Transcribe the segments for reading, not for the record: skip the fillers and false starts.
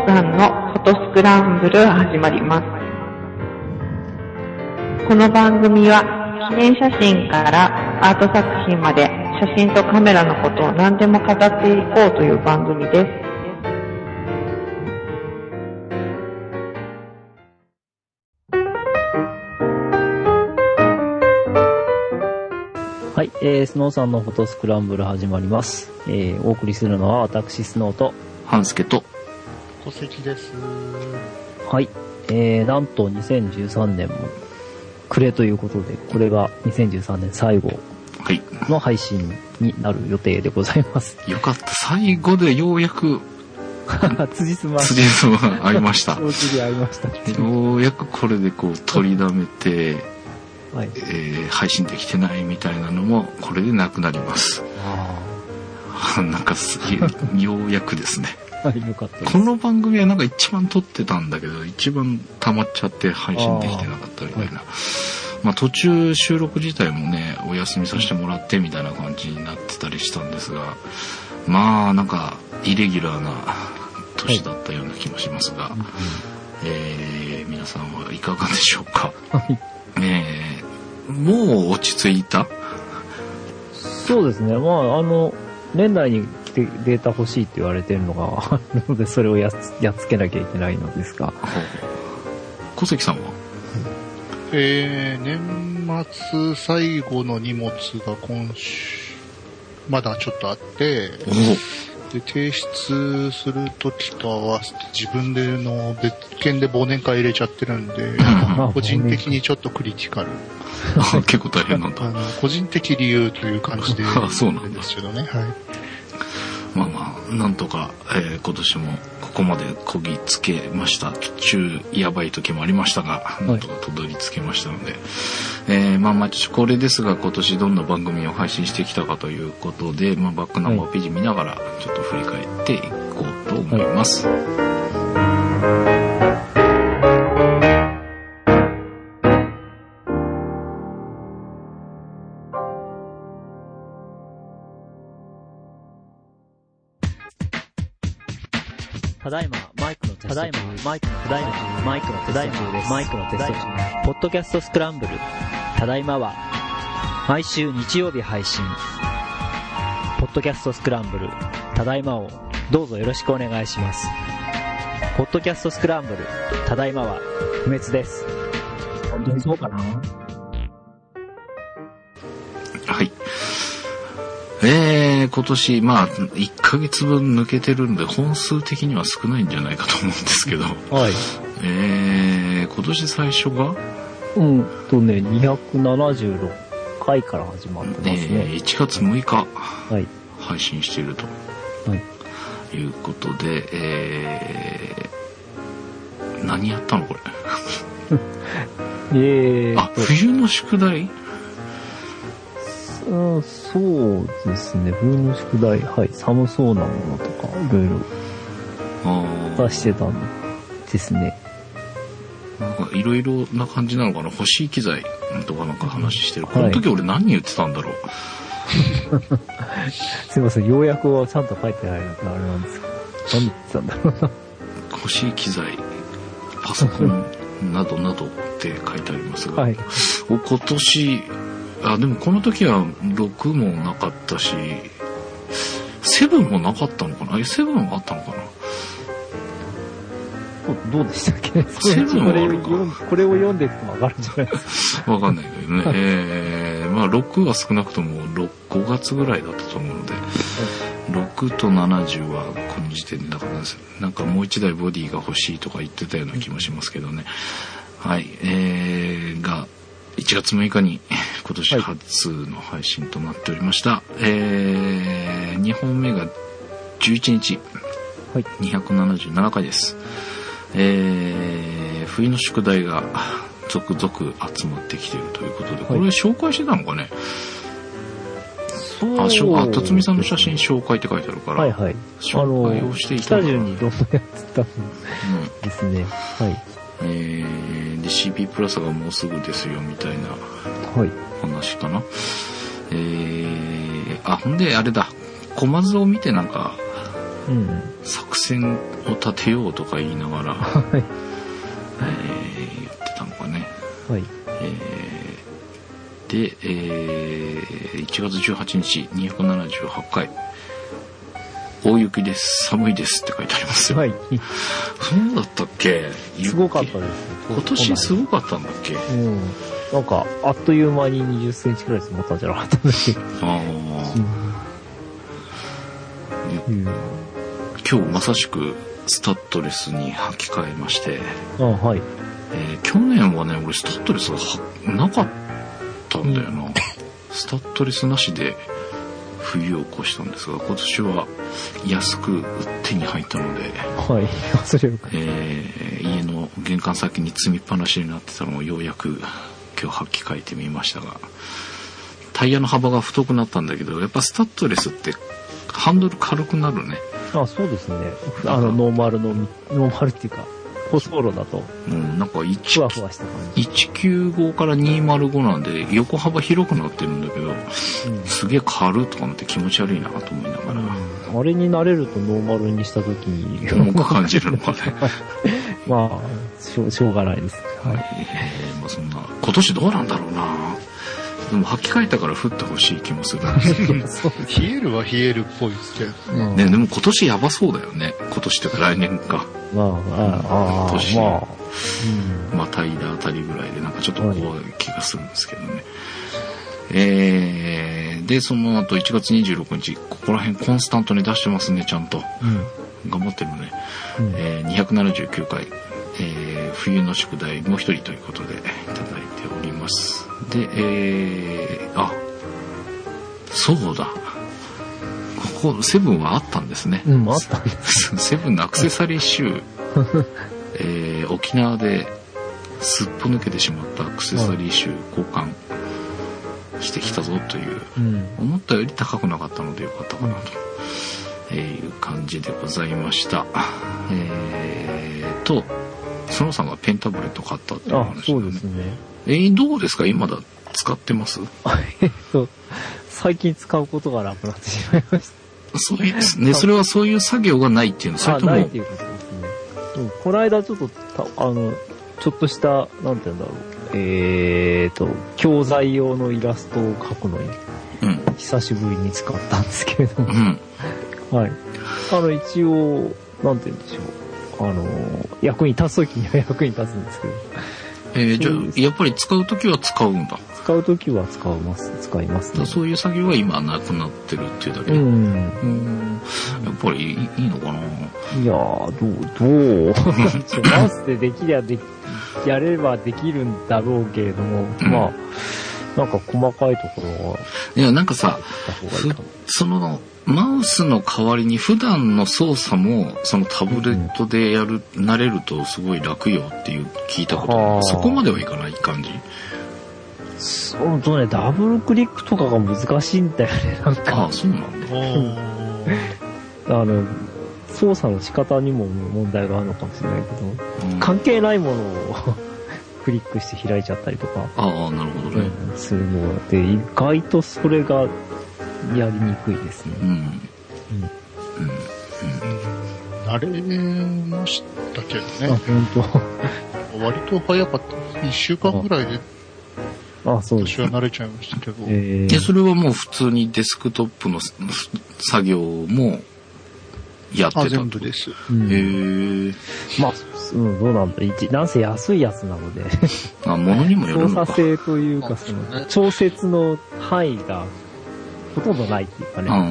さんのフォトスクランブル始まります。この番組は記念写真からアート作品まで写真とカメラのことを何でも語っていこうという番組です。 はい、スノーさんのフォトスクランブル始まります。お送りするのは私スノーと半助と小関です。 はい、なんと2013年も暮れということで、これが2013年最後の配信になる予定でございます。 よかった、最後でようやく辻褄合いました。 合いました。 ようやくこれでこう取りだめて、 はい、 配信できてないみたいなのもこれでなくなります。なんかようやくですね。 はい、よかったです。 この番組はなんか一番撮ってたんだけど、一番溜まっちゃって配信できてなかったみたいな。まあ途中収録自体もね、お休みさせてもらってみたいな感じになってたりしたんですが、まあなんかイレギュラーな年だったような気もしますが、皆さんはいかがでしょうか。 はい、 もう落ち着いた？ そうですね。まあ年内にデータ欲しいって言われてるのがあるので、それをやっつけなきゃいけないのですが。 小関さんは？ 年末最後の荷物が今週まだちょっとあって、で提出するときと合わせて自分での別件で忘年会入れちゃってるんで、個人的にちょっとクリティカル。 結構大変なんだ。 個人的理由という感じでそうなんですけどね。はい。 まあまあなんとか、今年もここまでこぎつけました。途中やばい時もありましたが、なんとかたどり着けましたので、まあ毎年これですが、今年どんな番組を配信してきたかということで、まあ、バックナンバーページ見ながらちょっと振り返っていこうと思います。 ただいまマイクのテスト中です。ポッドキャストスクランブル。ただいまは毎週日曜日配信。ポッドキャストスクランブル。ただいまをどうぞよろしくお願いします。ポッドキャストスクランブル。ただいまは不滅です。本当にそうかな？ はい。今年、まあ、1ヶ月分抜けてるんで、本数的には少ないんじゃないかと思うんですけど、 はい。 今年最初が 276回から始まってますね。 1月6日、 はい、 配信していると、いうことで、何やったのこれ。冬の宿題？ そうですね。冬の宿題、はい、寒そうなものとかいろいろ出してたんですね。 なんかいろいろな感じなのかな。欲しい機材とかなんか話してる。この時俺何言ってたんだろう。 すいません、要約はちゃんと書いてないのであれなんですけど、何言ってたんだろうな。 欲しい機材、パソコンなどなどって書いてありますが、今年でもこの時は6もなかったし、7もなかったのかな。7もあったのかな。 どうでしたっけ。 7もあるか。 これを読んでいくと分かるんじゃないですか。 分かんないけどね。まあ6は少なくとも5月ぐらいだったと思うので、6と70はこの時点でだからです。なんかもう一台ボディが欲しいとか言ってたような気もしますけどね。はい。が1月6日に今年初の配信となっておりました。2本目が11日、277回です。冬の宿題が続々集まってきているということで、これ紹介してたのかね。辰巳さんの写真紹介って書いてあるから、紹介をしていただ北順にどんどんやってたんですね。 で CP プラスがもうすぐですよみたいな話かな。ほんであれだ、コマ図を見てなんか作戦を立てようとか言いながら、言ってたのかね。 はい。 で、1月18日278回大雪です、寒いですって書いてありますよ。 はい。 そうだったっけ？ すごかったです。 今年すごかったんだっけ？ なんか、あっという間に20センチくらい積もったんじゃなかったんだっけ？ 今日まさしくスタッドレスに履き替えまして、 はい。 去年はね、俺スタッドレスがなかったんだよな。スタッドレスなしで冬を越したんですが、今年は安く手に入ったので、 はい。それを家の玄関先に積みっぱなしになってたのをようやく今日履き替えてみましたが、タイヤの幅が太くなったんだけど、やっぱスタッドレスってハンドル軽くなるね。 そうですね。ノーマルっていうか、舗装路だと。 なんかふわふわした感じ。 195から205なんで、横幅広くなってるんだけど、すげえ軽とか思って気持ち悪いなと思いながら。 あれに慣れるとノーマルにした時に重く感じるのかね。 まあ、しょうがないです。はい。 まあそんな、今年どうなんだろうな。でも履き替えたから降ってほしい気もするんですけど。 冷えるは冷えるっぽいですけど。 ね、でも今年やばそうだよね。今年というか来年か。年、またいだあたりぐらいでなんかちょっと怖い気がするんですけどね。で、その後1月26日、ここら辺コンスタントに出してますね、ちゃんと。頑張ってるね。279回、冬の宿題もう一人ということでいただいております。で、そうだ。ここ、セブンはあったんですね。 あったんです。 セブンのアクセサリー集、沖縄ですっぽ抜けてしまったアクセサリー集交換してきたぞという、思ったより高くなかったのでよかったかなという感じでございました。そのさんがペンタブレット買ったっていう話、ね。 そうですね。 どうですか今使ってます？ 最近使うことがなくなってしまいました。 そういうね、それはそういう作業がないっていうの、それとも。 ないっていうことですね。この間ちょっと、ちょっとした、なんて言うんだろう。教材用のイラストを描くのに、久しぶりに使ったんですけれども。はい。一応、なんて言うんでしょう。役に立つときには役に立つんですけど。 じゃあ、やっぱり使うときは使うんだ。 使うときは使いますね。 そういう作業は今なくなってるっていうだけで。やっぱりいいのかな。 いやー、どうマウスでやればできるんだろうけれども、まあ、なんか細かいところは。 いや、なんかさ、マウスの代わりに普段の操作もそのタブレットで慣れるとすごい楽よっていう聞いたこと、そこまではいかない感じ。 そうとね、ダブルクリックとかが難しいんだよね、なんか。 そうなんだ。 操作の仕方にも問題があるのかもしれないけど、関係ないものをクリックして開いちゃったりとか。 なるほどね。 するので、意外とそれがやりにくいですね。 慣れましたけどね。 本当。割と早かった。1週間ぐらいで。 そうです。 私は慣れちゃいましたけど。 それはもう普通にデスクトップの作業もやってた。 全部です。 まあ、どうなんだ。なんせ安いやつなので。 物にもよるのか。 操作性というか、調節の範囲がほとんどないっていうかね。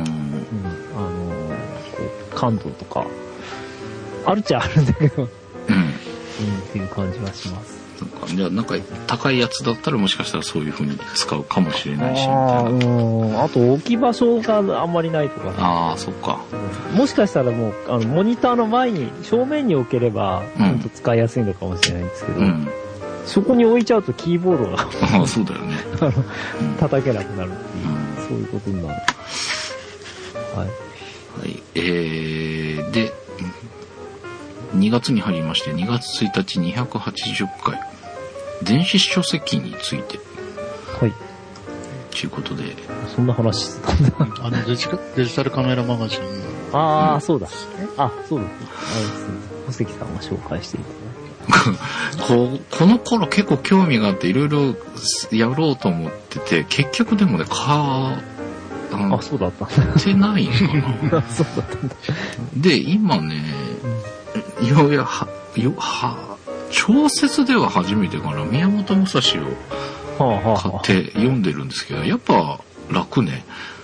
感度とか、あるっちゃあるんだけど、っていう感じはします。 じゃあなんか高いやつだったらもしかしたらそういう風に使うかもしれないしみたいな。あと置き場所があんまりないとかね。 そっか。 もしかしたらもうモニターの前に正面に置ければ本当使いやすいのかもしれないんですけど、そこに置いちゃうとキーボードがそうだよね。 叩けなくなるっていう、そういうことになる。はい。 で、2月に入りまして、2月1日280回、電子書籍について。 はい。 ということで。 そんな話してたんだ。 デジタルカメラマガジンああ、そうだ。あ、そうだ。あれですね。小関さんが紹介していたこの頃結構興味があっていろいろやろうと思ってて、結局でもね、 そうだった。 ってないのかな。 そうだったんだ。 で、今ね、ようや小説では初めてかな、宮本武蔵を買って読んでるんですけど、やっぱ楽ね。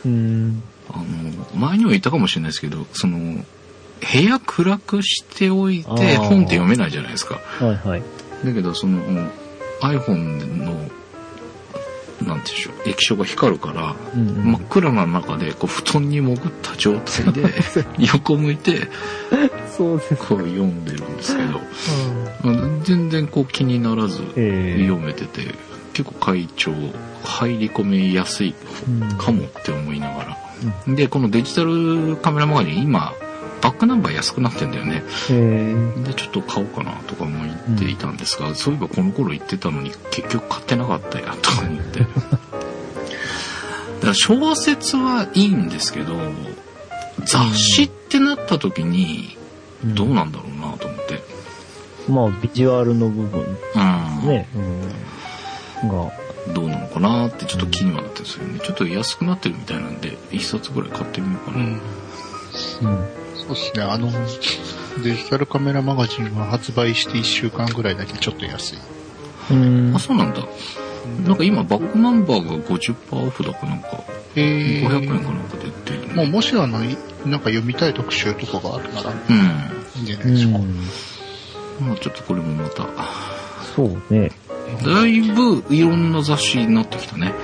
前にも言ったかもしれないですけど、部屋暗くしておいて本って読めないじゃないですか。 はいはい。 だけどiPhone のなんて言うんでしょう、液晶が光るから、真っ暗な中でこう布団に潜った状態で横向いてそうですこう読んでるんですけど、全然こう気にならず読めてて、結構入り込みやすいかもって思いながら、でこのデジタルカメラマガジン今バックナンバー安くなってんだよね。でちょっと買おうかなとか思っていたんですが、そういえばこの頃言ってたのに結局買ってなかったやと思ってだから小説はいいんですけど、雑誌ってなった時にどうなんだろうなと思って、 まあビジュアルの部分ね、がどうなのかなってちょっと気にはなってるんですよね。ちょっと安くなってるみたいなんで一冊ぐらい買ってみようかな。 そうですね、デジタルカメラマガジンは発売して1週間ぐらいだけちょっと安い。 あ、そうなんだ。なんか今バックナンバーが 50% オフだかなんか、500円かなんかで売ってる、ね。 もしなんか読みたい特集とかがあるなら、いいんじゃないでしょうか。 まあちょっとこれもまた。 そうね。 だいぶいろんな雑誌になってきたね。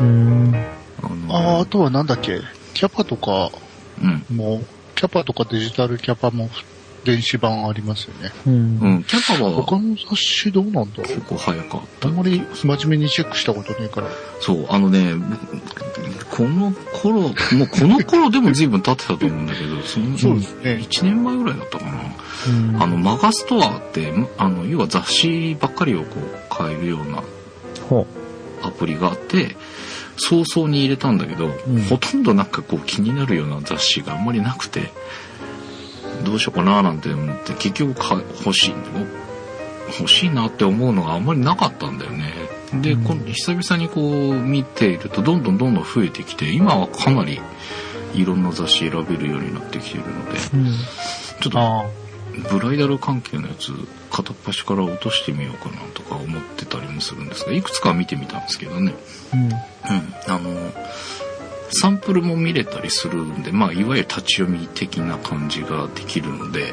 あとはなんだっけ、キャパとかも、キャパとかデジタルキャパも電子版ありますよね。 キャパは他の雑誌どうなんだろう。 結構早かった。 あんまり真面目にチェックしたことねえから。 そう、この頃でも随分経ってたと思うんだけど、 そうですね。 1年前ぐらいだったかな。マガストアって、要は雑誌ばっかりをこう買えるようなアプリがあって、早々に入れたんだけど、ほとんどなんかこう気になるような雑誌があんまりなくて、どうしようかななんて思って結局欲しいなって思うのがあんまりなかったんだよね。で、久々にこう見ているとどんどん増えてきて、今はかなりいろんな雑誌選べるようになってきているので、ちょっとブライダル関係のやつ片っ端から落としてみようかなとか思ってたりもするんですが、いくつか見てみたんですけどね。サンプルも見れたりするんで、まあいわゆる立ち読み的な感じができるので、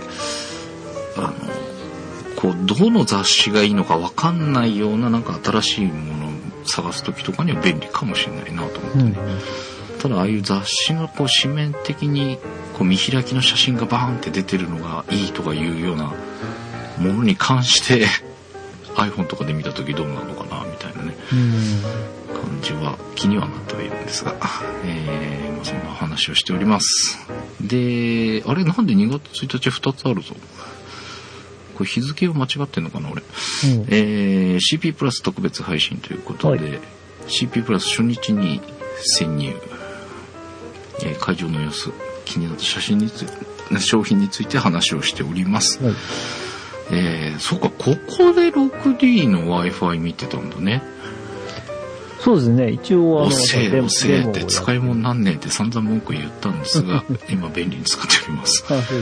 こうどの雑誌がいいのか分かんないようななんか新しいものを探す時とかには便利かもしれないなと思ってね。ただああいう雑誌のこう紙面的にこう見開きの写真がバーンって出てるのがいいとかいうようなものに関してiPhone とかで見た時どうなのかなみたいなね、感じは気にはなってはいるんですが、そんな話をしております。で、あれなんで2月1日2つあるぞ。これ日付を間違ってんのかな俺。CP プラス特別配信ということで、CP プラス初日に潜入、会場の様子、気になった写真について、商品について話をしております。そうか、ここで 6D の Wi-Fi 見てたんだね。 そうですね、一応おせえって使い物なんねえって散々文句言ったんですが今便利に使っております。パワ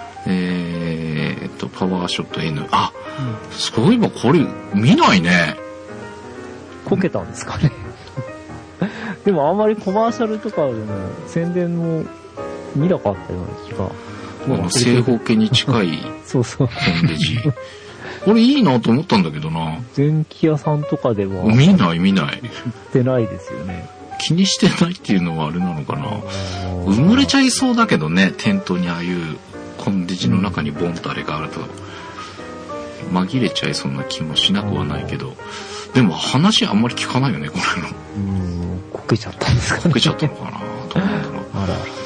ーショット N。そういえばこれ見ないね。 こけたんですかねでもあんまりコマーシャルとかでも宣伝も見なかったような気が。 正方形に近いそう本デジ。これいいなと思ったんだけどな。 電気屋さんとかでは見ない。 売ってないですよね。 気にしてないっていうのはあれなのかな。埋もれちゃいそうだけどね、店頭にああいうコンデジの中にボンとあれがあると紛れちゃいそうな気もしなくはないけど、でも話あんまり聞かないよねこれの。 こけちゃったんですかね。 こけちゃったのかな。どうなんだろう。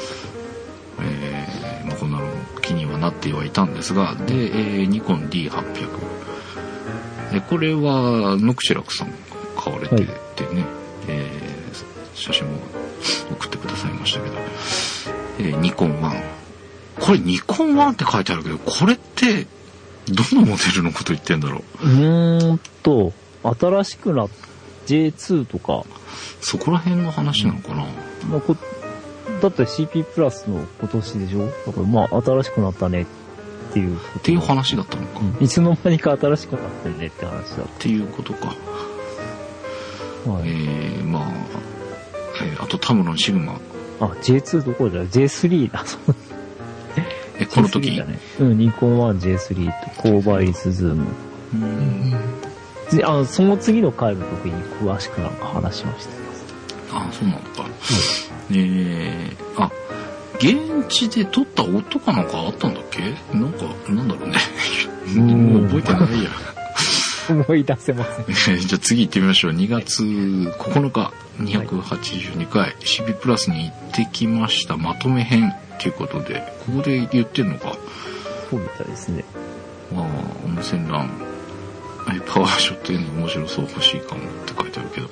こんなの気にはなってはいたんですが、で、ニコン D800。これはノクシラクさん買われててね、写真も送ってくださいましたけど、ニコン1。 これニコン1って書いてあるけど、これってどのモデルのこと言ってんだろう。 新しくなっ J2 とかそこら辺の話なのかな。 だって CP プラスの今年でしょ。だからまあ新しくなったねっていう話だったのか。 いつの間にか新しくなってるねって話だっていうことか。 はい。 まあ、あとタムロンシグマ。 J2 どころじゃ J3 だ。 この時、 ね、ニコン 1J3 と高倍率ズーム。その次の回の時に詳しくなんか話しました。 そうなのか。現地で撮った音かなんかあったんだっけ？なんだろうね。もう覚えてないや。 思い出せません。 じゃあ次行ってみましょう。2月9日、282回、CP プラスに行ってきました。まとめ編っていうことで、ここで言ってんのか。 そうみたいですね。 温泉ラン、パワーショットへの面白そう欲しいかもって書いてあるけど。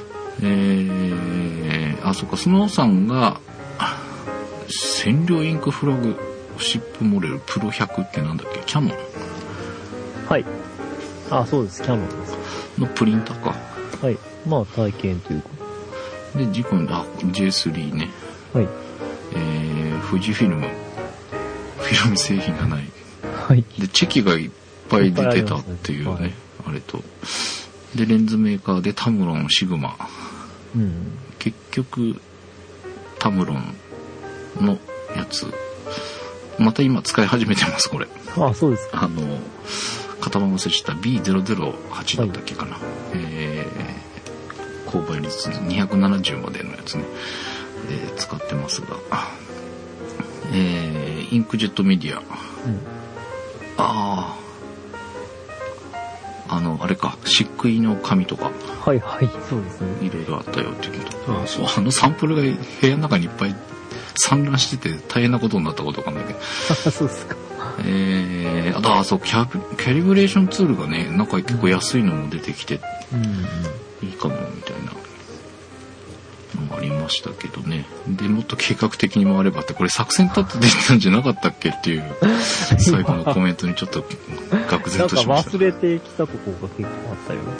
そっか、スノーさんが、染料インクフラグシップモデルプロ100ってなんだっけ？キャノン？ はい。そうです、キャノンです。 のプリンターか。 はい。まあ体験というか。 で、ジコン、J3 ね。 はい。 富士フィルム。フィルム製品がない。 はい。 で、チェキがいっぱい出てたっていうね、はい、あれと。で、レンズメーカーでタムロン、シグマ。結局、タムロンのやつ。また今使い始めてます、これ。 そうですか。 型番忘れした B008 だったっけかな。高倍率270までのやつね。使ってますが。インクジェットメディア。あれか、漆喰の紙とか。 はいはい、そうですね。 いろいろあったよっていうこと。そう、サンプルが部屋の中にいっぱい散乱してて大変なことになったことわかんないけど。 そうですか。 そう、キャリブレーションツールがね、なんか結構安いのも出てきて、いいかもみたいなのもありましたけどね。で、もっと計画的に回ればって、これ作戦立ててたんじゃなかったっけっていう最後のコメントにちょっと愕然としました。 なんか忘れてきたところが結構あったよ。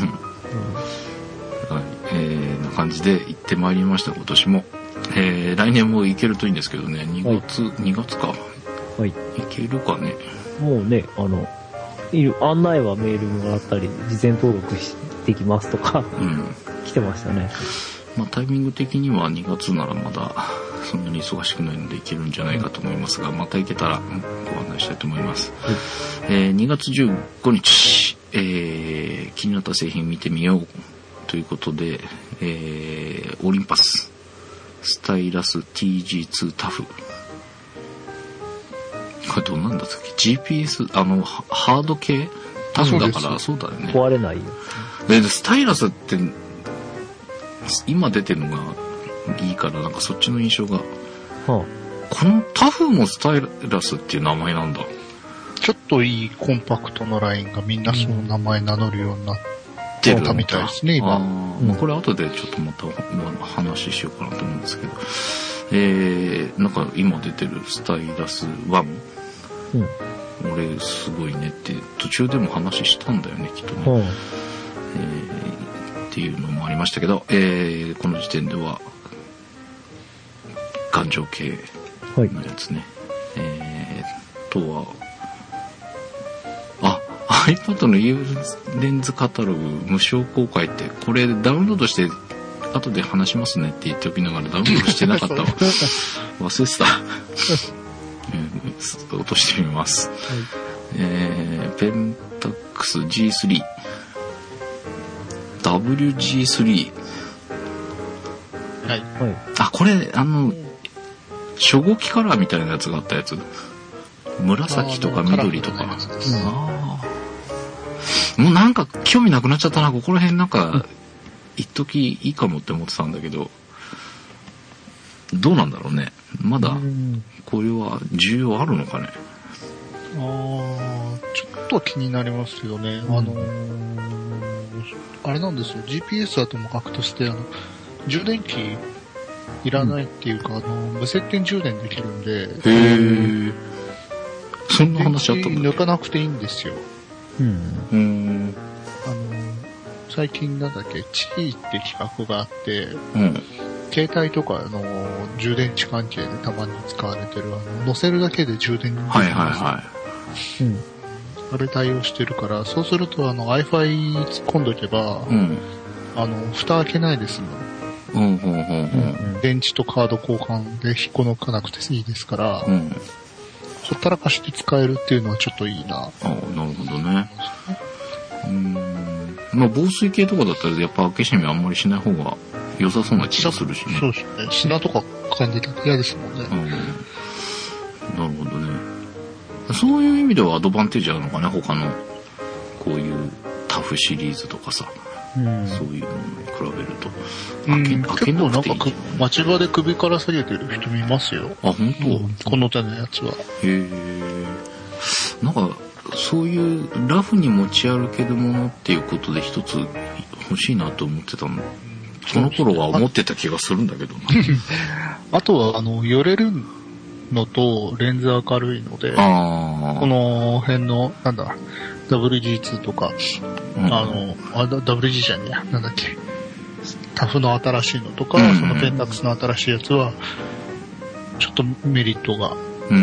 な感じで行ってまいりました、今年も。来年も行けるといいんですけどね、2月か。はい。行けるかね。 もうね、案内はメールもらったり、事前登録できますとか、来てましたね。 まあタイミング的には2月ならまだそんなに忙しくないので行けるんじゃないかと思いますが、また行けたらご案内したいと思います。2月15日、気になった製品見てみようということで、オリンパススタイラス TG2 タフ。これどうなんだっけ？ GPS、ハード系タフだから、そうだよね。 壊れないよ。 で、スタイラスって、今出てるのがいいから、なんかそっちの印象が。このタフもスタイラスっていう名前なんだ。 ちょっといいコンパクトのラインがみんなその名前名乗るようになってたみたいですね、今。 これ後でちょっとまた話しようかなと思うんですけど。なんか今出てるスタイラス1。俺すごいねって途中でも話したんだよね、きっとね。っていうのもありましたけど、この時点では頑丈系のやつね。とはiPad の U レンズカタログ無償公開って、これダウンロードして後で話しますねって言っておきながらダウンロードしてなかったわ。忘れてた。落としてみます。ペンタックス G3 WG3。 はい。 これ初号機カラーみたいなやつがあったやつ。紫とか緑とか。もうなんか興味なくなっちゃったな。ここら辺なんか一時いいかもって思ってたんだけど、どうなんだろうね。まだこれは需要あるのかね。 ちょっと気になりますけどね。あれなんですよ。GPS はともかくとして充電器いらないっていうか、無接点充電できるんで。 へー。そんな話あったんだ。 抜かなくていいんですよ。最近なんだっけ、チーって企画があって、携帯とか充電池関係でたまに使われてる乗せるだけで充電にできるんですよ。あれ対応してるから、そうするとWi-Fi 突っ込んどけば、蓋開けないですもん。電池とカード交換で引っこ抜かなくていいですから、ほったらかして使えるっていうのはちょっといいな。 なるほどね。まあ防水系とかだったらやっぱ開け閉めあんまりしない方が良さそうな気がするしね。 そうですね。砂とか感じたら嫌ですもんね。 なるほどね。そういう意味ではアドバンテージあるのかね、他のこういうタフシリーズとかさ、そういうのに比べると。 結構なんか街場で首から下げてる人見ますよ。 あ、本当？ この手のやつは。 なんかそういうラフに持ち歩けるものっていうことで一つ欲しいなと思ってたの。その頃は思ってた気がするんだけどな。 あとは寄れるのとレンズ明るいので、この辺のWG2 とか、WG じゃねえや、なんだっけ、タフの新しいのとか、そのペンタックスの新しいやつはちょっとメリットが、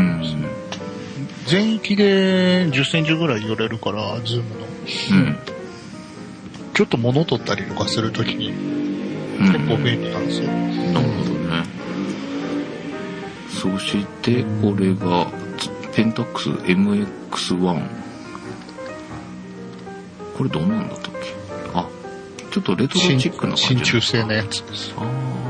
全域で10センチぐらい寄れるから、ズームの、ちょっと物取ったりとかするときに結構便利なんですよ。 なるほどね。そしてこれがペンタックス MX1。これどんなんだったっけ？あ、ちょっとレトロチックな感じ。 新中製のやつです。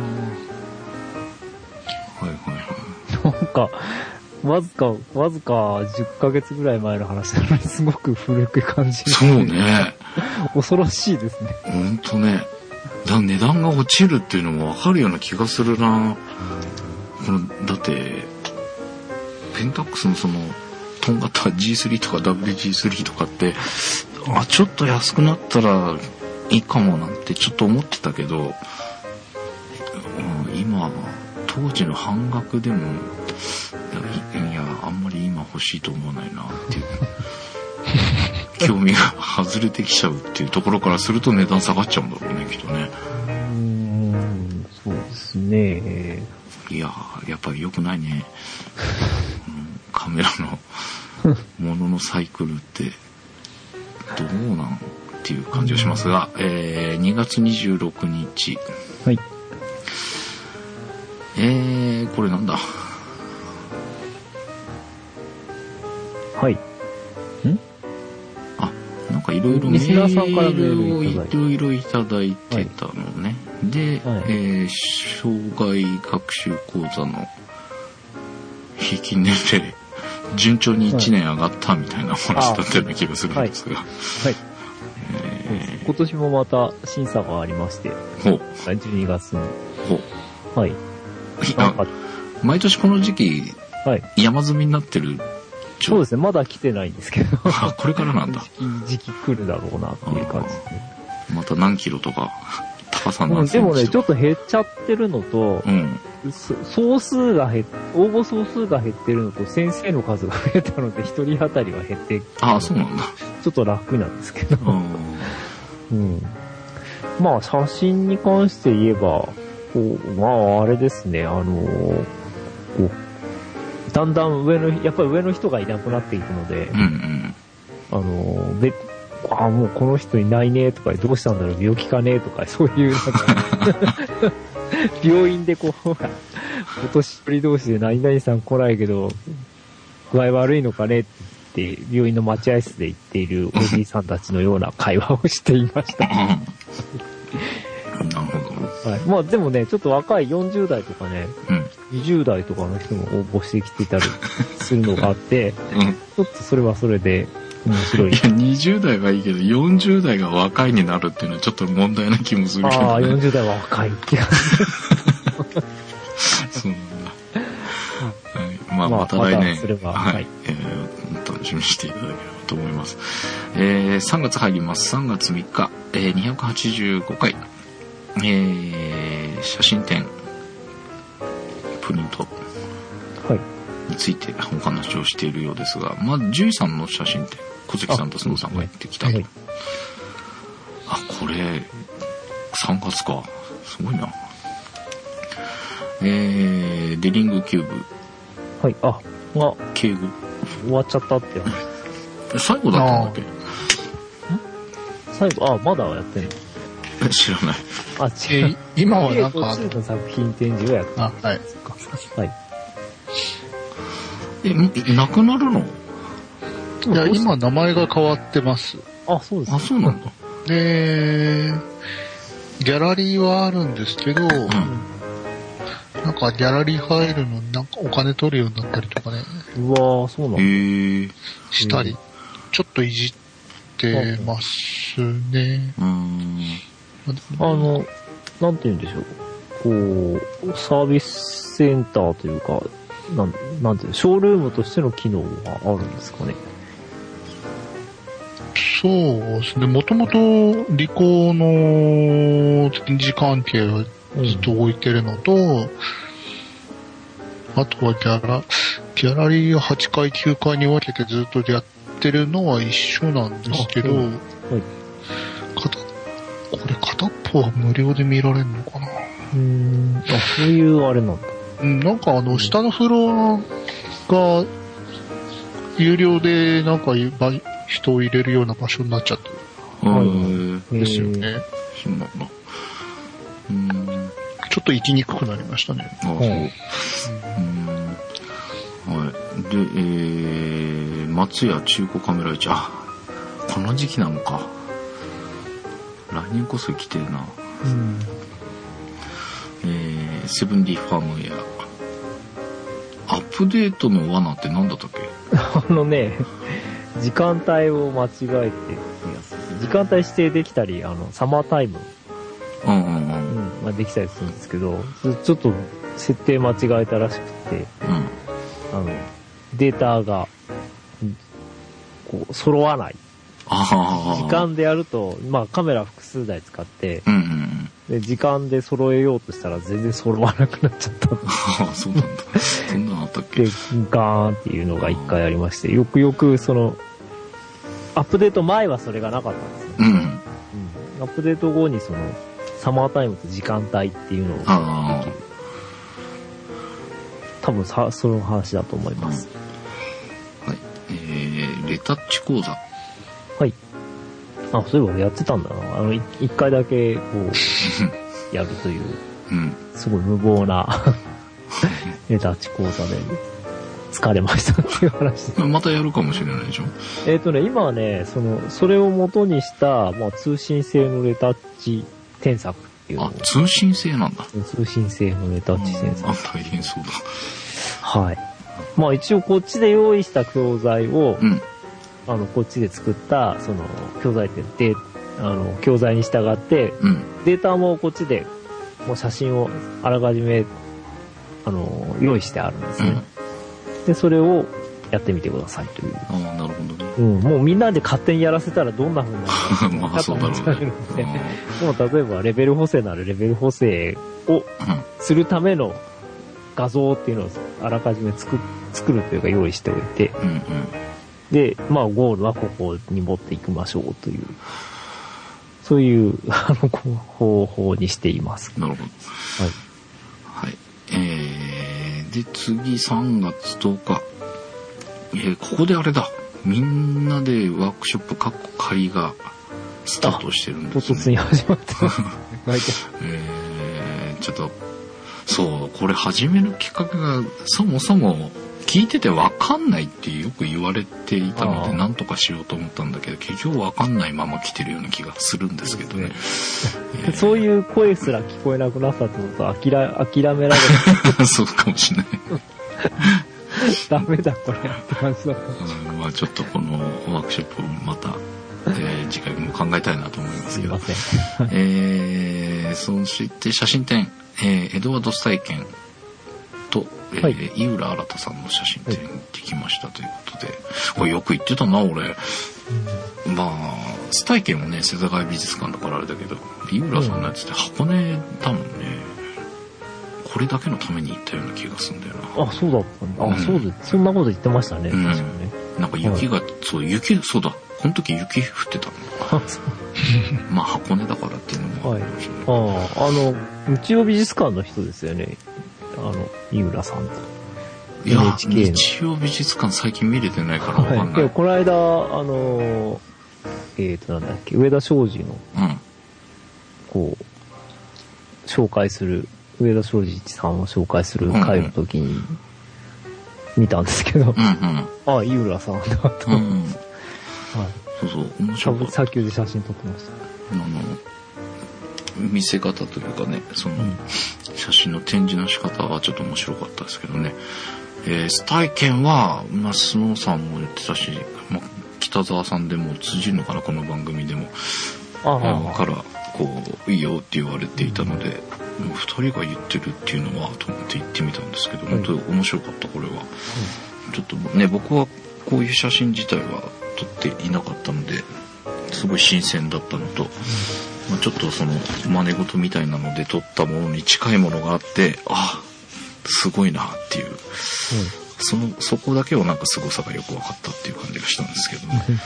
なんかわずか10ヶ月ぐらい前の話なのにすごく古く感じる。 そうね。 恐ろしいですね。 ほんとね。値段が落ちるっていうのもわかるような気がするな。だってペンタックスのそのとんがった G3 とか WG3 とかってちょっと安くなったらいいかもなんてちょっと思ってたけど、今当時の半額でもいやあんまり今欲しいと思わないなっていう興味が外れてきちゃうっていうところからすると値段下がっちゃうんだろうね、きっとね。 そうですね。 いややっぱり良くないね。カメラのもののサイクルってどうなんっていう感じがしますが、2月26日。 はい。 これなんだ。 はい。 なんかいろいろメールをいろいろいただいてたのね。で、障害学習講座の平均年齢順調に1年上がったみたいな話だったような気がするんですが、 今年もまた審査がありまして、12月に。はい。 毎年この時期、山積みになってる。 そうですね、まだ来てないんですけど。 これからなんだ。 時期来るだろうなっていう感じですね。 また何キロとか、高さ何センチとか。 でもね、ちょっと減っちゃってるのと、応募総数が減ってるのと、先生の数が増えたので、一人当たりは減ってそうなんだ。 ちょっと楽なんですけど。まあ、写真に関して言えば、あれですね、だんだんやっぱり上の人がいなくなっていくので、もうこの人いないねとか、どうしたんだろう、病気かねとか、そういう病院でお年寄り同士で何々さん来ないけど、具合悪いのかねって病院の待合室で言っているおじいさんたちのような会話をしていました。 なるほど。 まあでもね、ちょっと若い40代とかね、20代とかの人も応募してきてたりするのがあって、ちょっとそれはそれで面白い。いや、 20代はいいけど、40代が若いになるっていうのはちょっと問題な気もするけど、ね。 40代は若いって感じ。 そうなんだ。また来年、楽しみにしていただければと思います。3月入ります。3月3日、285回、写真展、 プリントはい。 についてお話をしているようですが、まあ、獣医さんの写真って小関さんとスノーさんが行ってきたと。はい、あ、これ3月か、すごいな。デリングキューブ、 はい、あ、が敬語終わっちゃったって話。 最後だったんだっけ？ 最後、あ、まだやってんの？ 知らない。 あ、違う。 今はなんかの作品展示をやってる。 あ、はい。 はい。 なくなるの？ いや、今名前が変わってます。 あ、そうです、 ね。あ、そうなんだ。 で、ギャラリーはあるんですけど、なんかギャラリー入るのになんかお金取るようになったりとかね。 うわー、そうなんだ。 したり、ちょっといじってますね。 なんて言うんでしょう。こう、サービスセンターというか、なんていうの、ショールームとしての機能があるんですかね。 そうですね。もともとリコの展示関係をずっと置いてるのと、あとはギャラリーを8階9階に分けてずっとやってるのは一緒なんですけど、はい、これ片っぽは無料で見られるのかな。 あ、そういうあれなんだ。 なんか下のフロアが有料でなんか人を入れるような場所になっちゃってる。ですよね。 そうなんだ。 ちょっと行きにくくなりましたね。 ああ、そう。はい。で、松屋中古カメラ市。あ、この時期なのか。来年こそ来てるな。セブンディファームウェア。アップデートの罠って何だったっけ？ 時間帯を間違えて、時間帯指定できたり、サマータイム。まあ、できたりするんですけど、ちょっと設定間違えたらしくて、データが、こう、揃わない。時間でやると、まあカメラ複数台使って、で時間で揃えようとしたら全然揃わなくなっちゃった。 ああ、そうなんだ。そんなのあったっけ？ で、ガーンっていうのが一回ありまして、よくアップデート前はそれがなかったんですね。アップデート後にサマータイムと時間帯っていうのをできる。多分その話だと思います。 はい。レタッチ講座。 はい。あ、そういえばやってたんだな。一回だけ、こう、やるという、すごい無謀な、レタッチ講座で、疲れましたっていう話です。 またやるかもしれないでしょ？ 今はね、それを元にした、まあ、通信制のレタッチ添削っていうのを。 あ、通信制なんだ。 通信制のレタッチ添削。 大変そうだ。 はい。まあ一応こっちで用意した教材を、こっちで作った、教材って、教材に従って、データもこっちで、もう写真をあらかじめ、用意してあるんですね。で、それをやってみてくださいという。 ああ、なるほどね。 もうみんなで勝手にやらせたらどんな風になるか。 まあ、そうだろうね。 もう例えば、レベル補正ならレベル補正をするための画像っていうのをあらかじめ作るというか用意しておいて、で、まあ、ゴールはここに持っていきましょうという、そういう、方法にしています。 なるほど。はい。はい。で、次3月10日。ここであれだ。みんなでワークショップ仮がスタートしてるんですね。 唐突に始まってます。 ちょっと、そう、これ始めるきっかけが、そもそも、聞いてて分かんないってよく言われていたので何とかしようと思ったんだけど結局分かんないまま来てるような気がするんですけどね。 そういう声すら聞こえなくなったってことは諦められる。 そうかもしれない。 ダメだこれって感じだった。 まあちょっとこのワークショップをまた、次回も考えたいなと思いますけど。 すいません。 そして写真展、エドワード・スタイケンと、井浦新さんの写真展に行ってきましたということで、これよく言ってたな俺。まあスタイケンもね世田谷美術館だからあれだけど、井浦さんのやつって箱根だもんね。 これだけのために行ったような気がするんだよな。 あ、そうだったんだ。あ、そうです。そんなこと言ってましたね。確かにね。 なんか雪が、そうだ。この時雪降ってたの。まあ箱根だからっていうのもあるかもしれない。 日曜美術館の人ですよね。井浦さんと。 いや、日曜美術館最近見れてないからわかんない。 でもこの間、なんだっけ、上田昌司の、こう、紹介する、上田昌司さんを紹介する回の時に見たんですけど、あ、井浦さんだと思って。 そうそう、面白かった。 砂丘で写真撮ってました。 見せ方というかね、写真の展示の仕方はちょっと面白かったですけどね。体験は、スノーさんも言ってたし、北沢さんでも通じるのかな、この番組でも。から、こう、いいよって言われていたので、二人が言ってるっていうのは、と思って行ってみたんですけど、本当に面白かった、これは。ちょっとね、僕はこういう写真自体は撮っていなかったので、すごい新鮮だったのと、ちょっとその真似事みたいなので撮ったものに近いものがあって、あ、すごいなっていう、そこだけをなんか凄さがよく分かったっていう感じがしたんですけどね。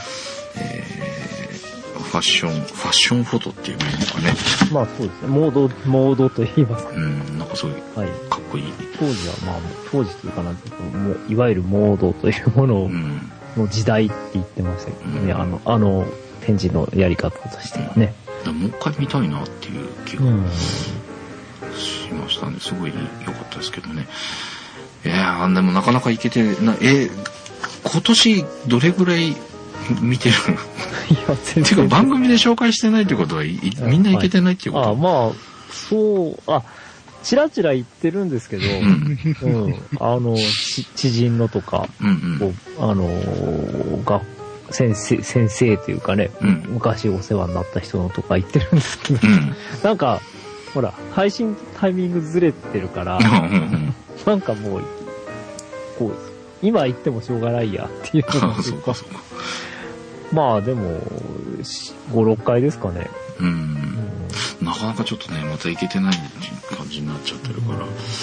ファッションフォトっていうのがね。まあそうですね。モードと言いますか。なんかそういうかっこいい。 当時は当時というかなんていうか、もういわゆるモードというものの時代って言ってましたけどね。展示のやり方としてはね。 もう一回見たいなっていう気がしましたね。すごい良かったですけどね。いやー、でもなかなか行けて今年どれぐらい見てるの？いや、全然。てか番組で紹介してないってことはみんな行けてないっていうこと？ まあ、チラチラ言ってるんですけど、知人のとか、先生というかね、昔お世話になった人のとか言ってるんですけど、なんか、ほら、配信タイミングずれてるから、なんかもう、こう、今言ってもしょうがないやっていうのがそうか。まあでも、5、6回ですかね。 なかなかちょっとね、また行けてない感じになっちゃってるから、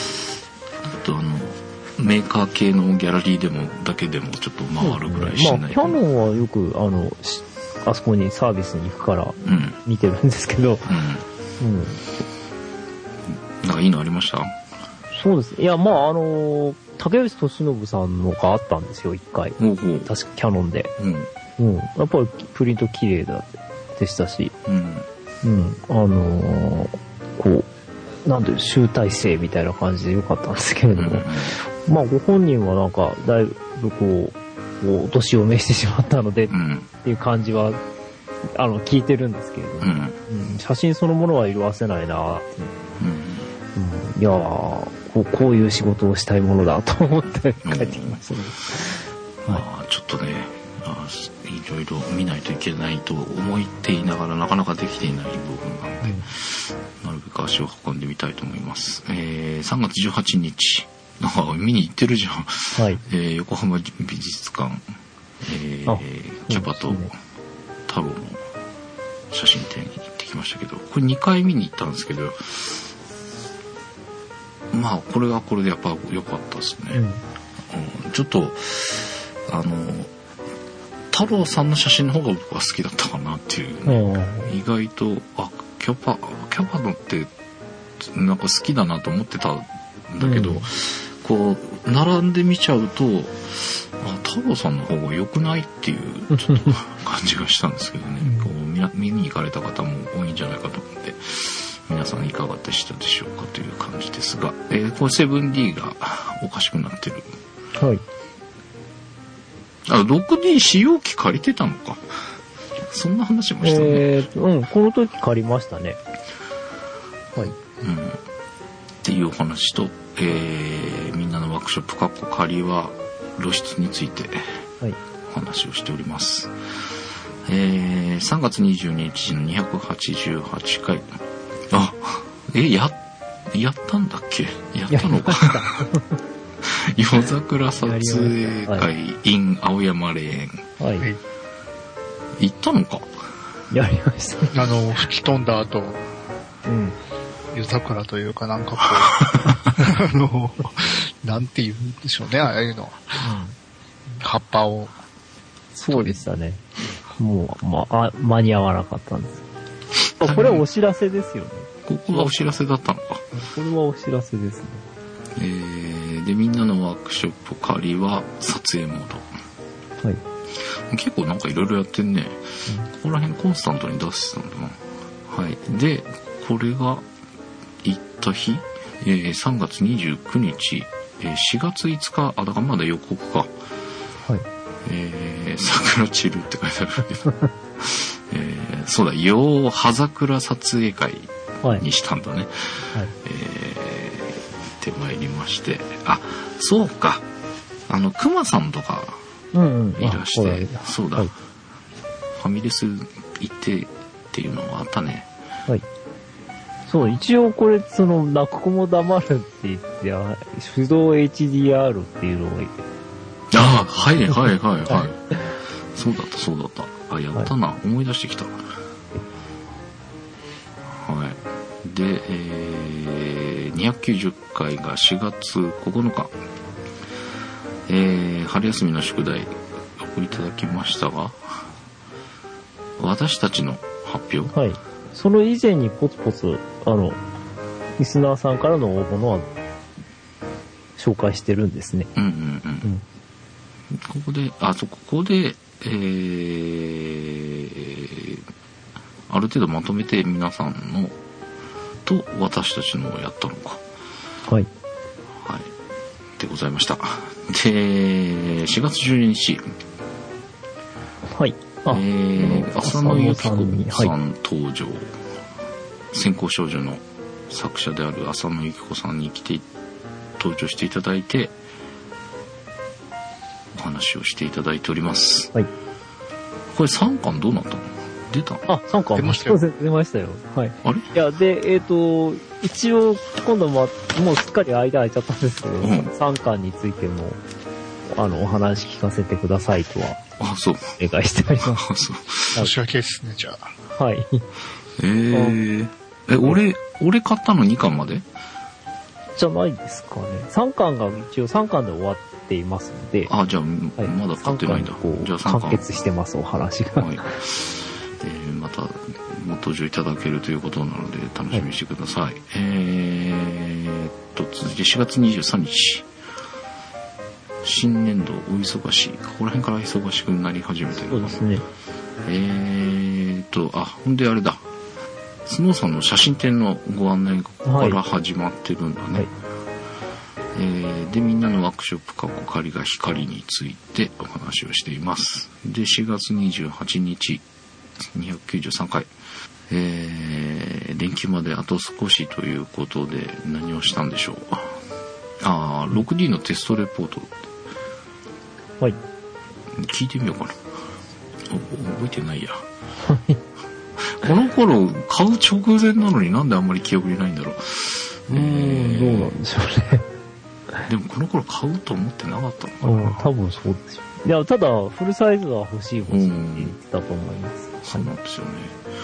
メーカー系のギャラリーでもだけでもちょっと回るぐらいしない。 キャノンはよくあそこにサービスに行くから見てるんですけど、 なんかいいのありました？ そうです。いや、竹内俊信さんのがあったんですよ、一回。確かキャノンで。やっぱりプリント綺麗でしたし、こう、なんで集大成みたいな感じで良かったんですけれども、ご本人はなんか、だいぶこう、お年を召してしまったので、っていう感じは、聞いてるんですけれども、写真そのものは色褪せないなって、いやー、こういう仕事をしたいものだと思って帰ってきましたね。 ちょっとね、いろいろ見ないといけないと思っていながらなかなかできていない部分なので、なるべく足を運んでみたいと思います。3月18日。なんか見に行ってるじゃん。横浜美術館、キャパと太郎の写真展に行ってきましたけど、これ2回見に行ったんですけど、これはこれでやっぱ良かったですね。ちょっと太郎さんの写真の方が僕は好きだったかなっていうね。意外とキャパのってなんか好きだなと思ってたんだけど、こう並んで見ちゃうと太郎さんの方が良くないっていうちょっと感じがしたんですけどね。こう見に行かれた方も多いんじゃないかと思って、皆さんいかがでしたでしょうかという感じですが、これ 7D がおかしくなってる。6D 使用機借りてたのか。そんな話もしたね。 この時借りましたね。 っていうお話と、みんなのワークショップ仮は露出についてお話をしております。3月22日の288回。やったんだっけ？やったのか。夜桜撮影会 in 青山霊園。行ったのか？ やりました。 吹き飛んだ後。 夜桜というかなんかこう、なんて言うんでしょうね、ああいうの。葉っぱを。 そうでしたね。もう、間に合わなかったんです。これはお知らせですよね。 ここがお知らせだったのか。 これはお知らせですね。で、みんなのワークショップ仮は撮影モード。 はい。 結構なんかいろいろやってんね。ここら辺コンスタントに出してたんだな。はい。で、これが行った日、3月29日、4月5日、だからまだ予告か。 はい。 桜散るって書いてあるけど。そうだ、葉桜撮影会にしたんだね。はい。行ってまいりまして。あ、そうか。熊さんとか、いらして、そうだ、はい、ファミレス行ってっていうのがあったね。 はい。そう、一応これ、泣く子も黙るって言って、手動 HDR っていうのを。 ああ、はいはいはいはい。そうだったそうだった。あ、やったな。はい、思い出してきた。はい。で、290回が4月9日。春休みの宿題お送りいただきましたが、私たちの発表、 はい。その以前にポツポツリスナーさんからの応募のは紹介してるんですね。 うんうんうん。ここである程度まとめて皆さんのと私たちのをやったのか。 はい。 はい。でございました。で、4月12日。 はい。 浅野ゆき子さん登場。先行少女の作者である浅野ゆき子さんに登場していただいて、お話をしていただいております。 はい。 これ3巻どうなったの？出た？ あ、3巻出ましたよ。出ましたよ。はい。 あれ？ いや、で、一応、今度もうすっかり間空いちゃったんですけど、3巻についても、お話聞かせてくださいとは。 あ、そう。 お願いしてあります。 あ、そう。 申し訳ですね、じゃあ。はい。 俺買ったの2巻まで？ じゃないですかね。3巻が一応3巻で終わっていますので。 あ、じゃあ、まだ買ってないんだ。 じゃあ3巻。完結してます、お話が。はい。 また、ご登場いただけるということなので、楽しみにしてください。はい、続いて4月23日。新年度お忙しい。ここら辺から忙しくなり始めてる。 そうですね。 ほんであれだ。スノーさんの写真展のご案内から始まってるんだね。はい、で、みんなのワークショップ仮が光についてお話をしています。で、4月28日、293回。連休まであと少しということで何をしたんでしょう。6D のテストレポート。 はい。 聞いてみようかな。覚えてないや。この頃買う直前なのになんであんまり記憶にないんだろう。 どうなんでしょうね。 でもこの頃買うと思ってなかったのかな。 多分そうですよ。いや、ただフルサイズは欲しいって言ってたと思います。 そうなんですよね。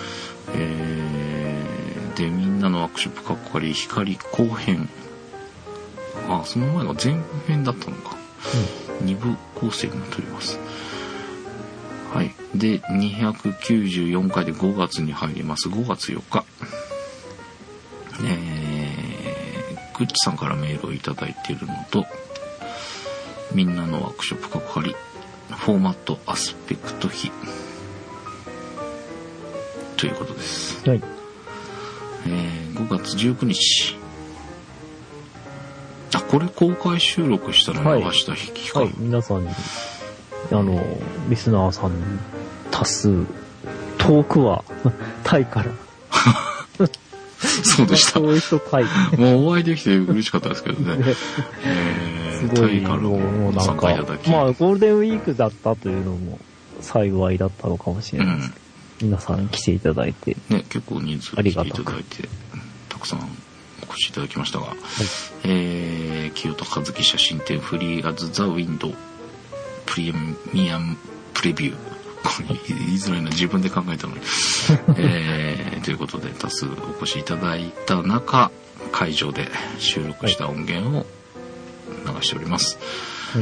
で、みんなのワークショップ光後編。その前が前編だったのか。2部構成になっております。はい。で、294回で5月に入ります。5月4日。グッチさんからメールをいただいているのと、みんなのワークショップフォーマットアスペクト比ということです。 はい。 5月19日。これ公開収録したら流した日か。 はい、皆さんに、リスナーさんに多数、遠くは、タイから。 そうでした。 そういう人タイ。 もうお会いできて嬉しかったですけどね。 すごい、もうなんか、まあゴールデンウィークだったというのも幸いだったのかもしれないですけど、皆さん来ていただいて。 ね、結構人数来ていただいて、たくさんお越しいただきましたが、清田和樹写真展フリーアズザウィンドウプレミアムプレビュー。これ言いづらいな、自分で考えたのに。 ということで多数お越しいただいた中、会場で収録した音源を流しております。はい、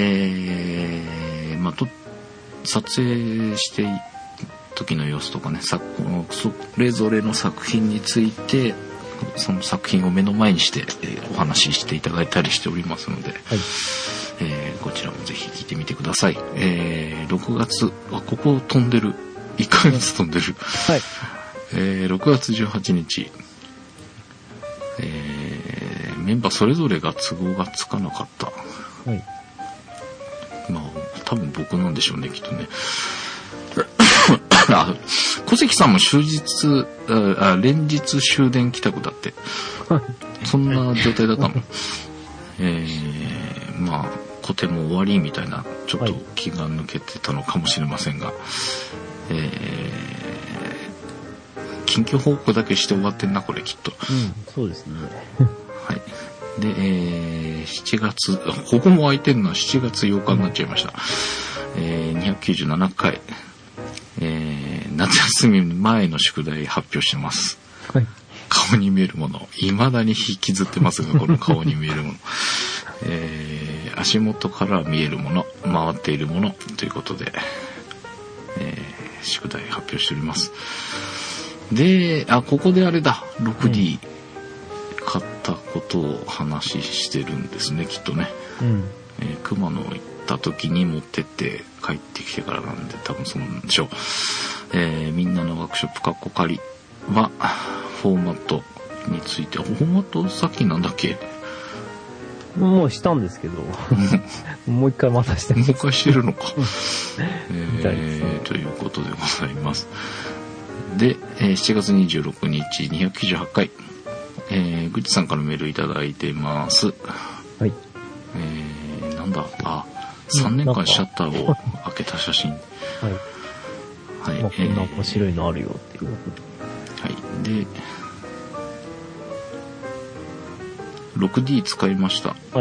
撮影して時の様子とかね、それぞれの作品について、その作品を目の前にして、お話ししていただいたりしておりますので、はい、こちらもぜひ聞いてみてください。6月、ここ飛んでる。1ヶ月飛んでる。はい。6月18日、メンバーそれぞれが都合がつかなかった。はい。まあ、多分僕なんでしょうね、きっとね。小関さんも連日終電帰宅だって。そんな状態だったの。まあ、個展も終わりみたいな、ちょっと気が抜けてたのかもしれませんが、近況報告だけして終わってんな、これきっと。 うん、そうですね。 はい。で、7月、ここも空いてんのは7月8日になっちゃいました。297回。夏休み前の宿題発表してます。はい、顔に見えるもの。未だに引きずってますが、この顔に見えるもの。足元から見えるもの、回っているものということで、宿題発表しております。で、ここであれだ、6D 買ったことを話してるんですね、きっとね。熊野行った時に持ってって帰ってきてからなんで、多分そうなんでしょう。みんなのワークショップカッコ仮は、フォーマットについて、フォーマットさっきなんだっけ？ もうしたんですけど、もう一回またしてます。 もう一回してるのか。ということでございます。で、7月26日、298回、ぐちさんからメールいただいてます。はい。なんだ、3年間シャッターを開けた写真。はい。はい。 こんな面白いのあるよっていう。 はい。で、6D 使いました。はい。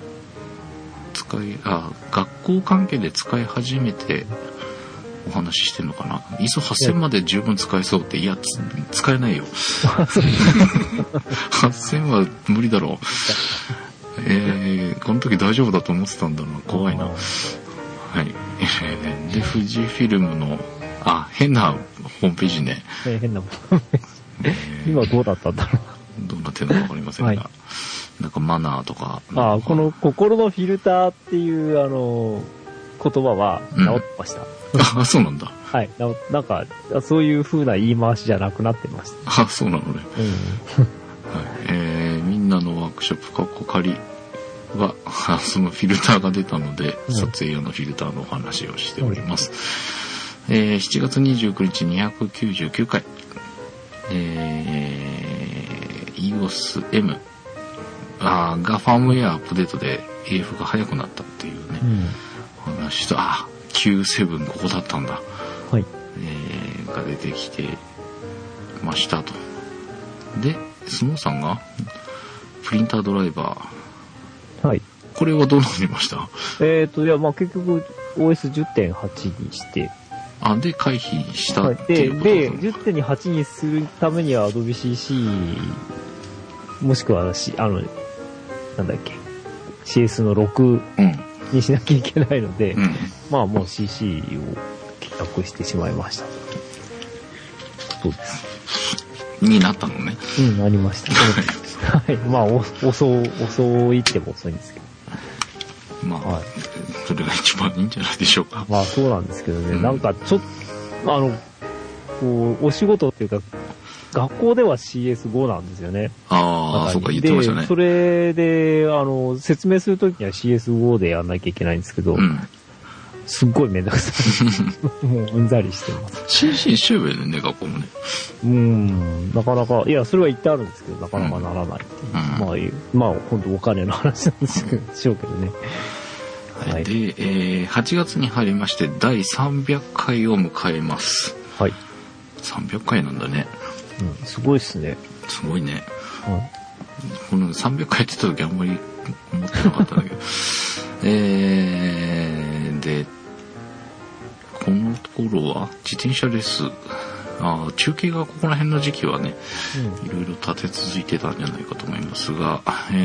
学校関係で使い始めてお話ししてるのかな。ISO 8000まで十分使えそうって、いや、使えないよ。8000は無理だろう。この時大丈夫だと思ってたんだな。怖いな。はい。で、富士フィルムの、変なホームページね。 変なホームページ。今どうだったんだろう。 どんな手なのかわかりませんが、はい、なんかマナーとか。 この心のフィルターっていう言葉は治ってました。 そうなんだ。 はい。なんか、そういう風な言い回しじゃなくなってました。 そうなのね。はい。みんなのワークショップカッコ仮は、そのフィルターが出たので、撮影用のフィルターのお話をしております。7月29日299回。EOS M がファームウェアアップデートで AF が速くなったっていうね、話と、Q7 ここだったんだ。はい。が出てきてましたと。で、スノーさんがプリンタードライバー。はい。これはどうなりました？ いや、結局 OS10.8 にして。 で、回避したっていうことで、10.8 にするためには Adobe CC、もしくはなんだっけ、CS の6にしなきゃいけないので、もう CC を帰宅してしまいました。そうです。 になったのね。 なりました。はい。遅いっても遅いんですけど。 それが一番いいんじゃないでしょうか。 そうなんですけどね、なんかちょっと、お仕事っていうか、学校では CS5 なんですよね。 そうか、言ってましたね。 で、それで、説明するときには CS5 でやんなきゃいけないんですけど、すっごいめんどくさい。もううんざりしてます。 CC しちゃえばいいね、学校もね。 なかなか、いや、それは言ってあるんですけど、なかなかならないっていう。本当お金の話なんですけど、しょうけどね。 はい。で、8月に入りまして、第300回を迎えます。はい。300回なんだね。 すごいっすね。 すごいね。この300回って言った時あんまり思ってなかったんだけど。で、この頃は自転車レース中継がここら辺の時期はね、いろいろ立て続いてたんじゃないかと思いますが、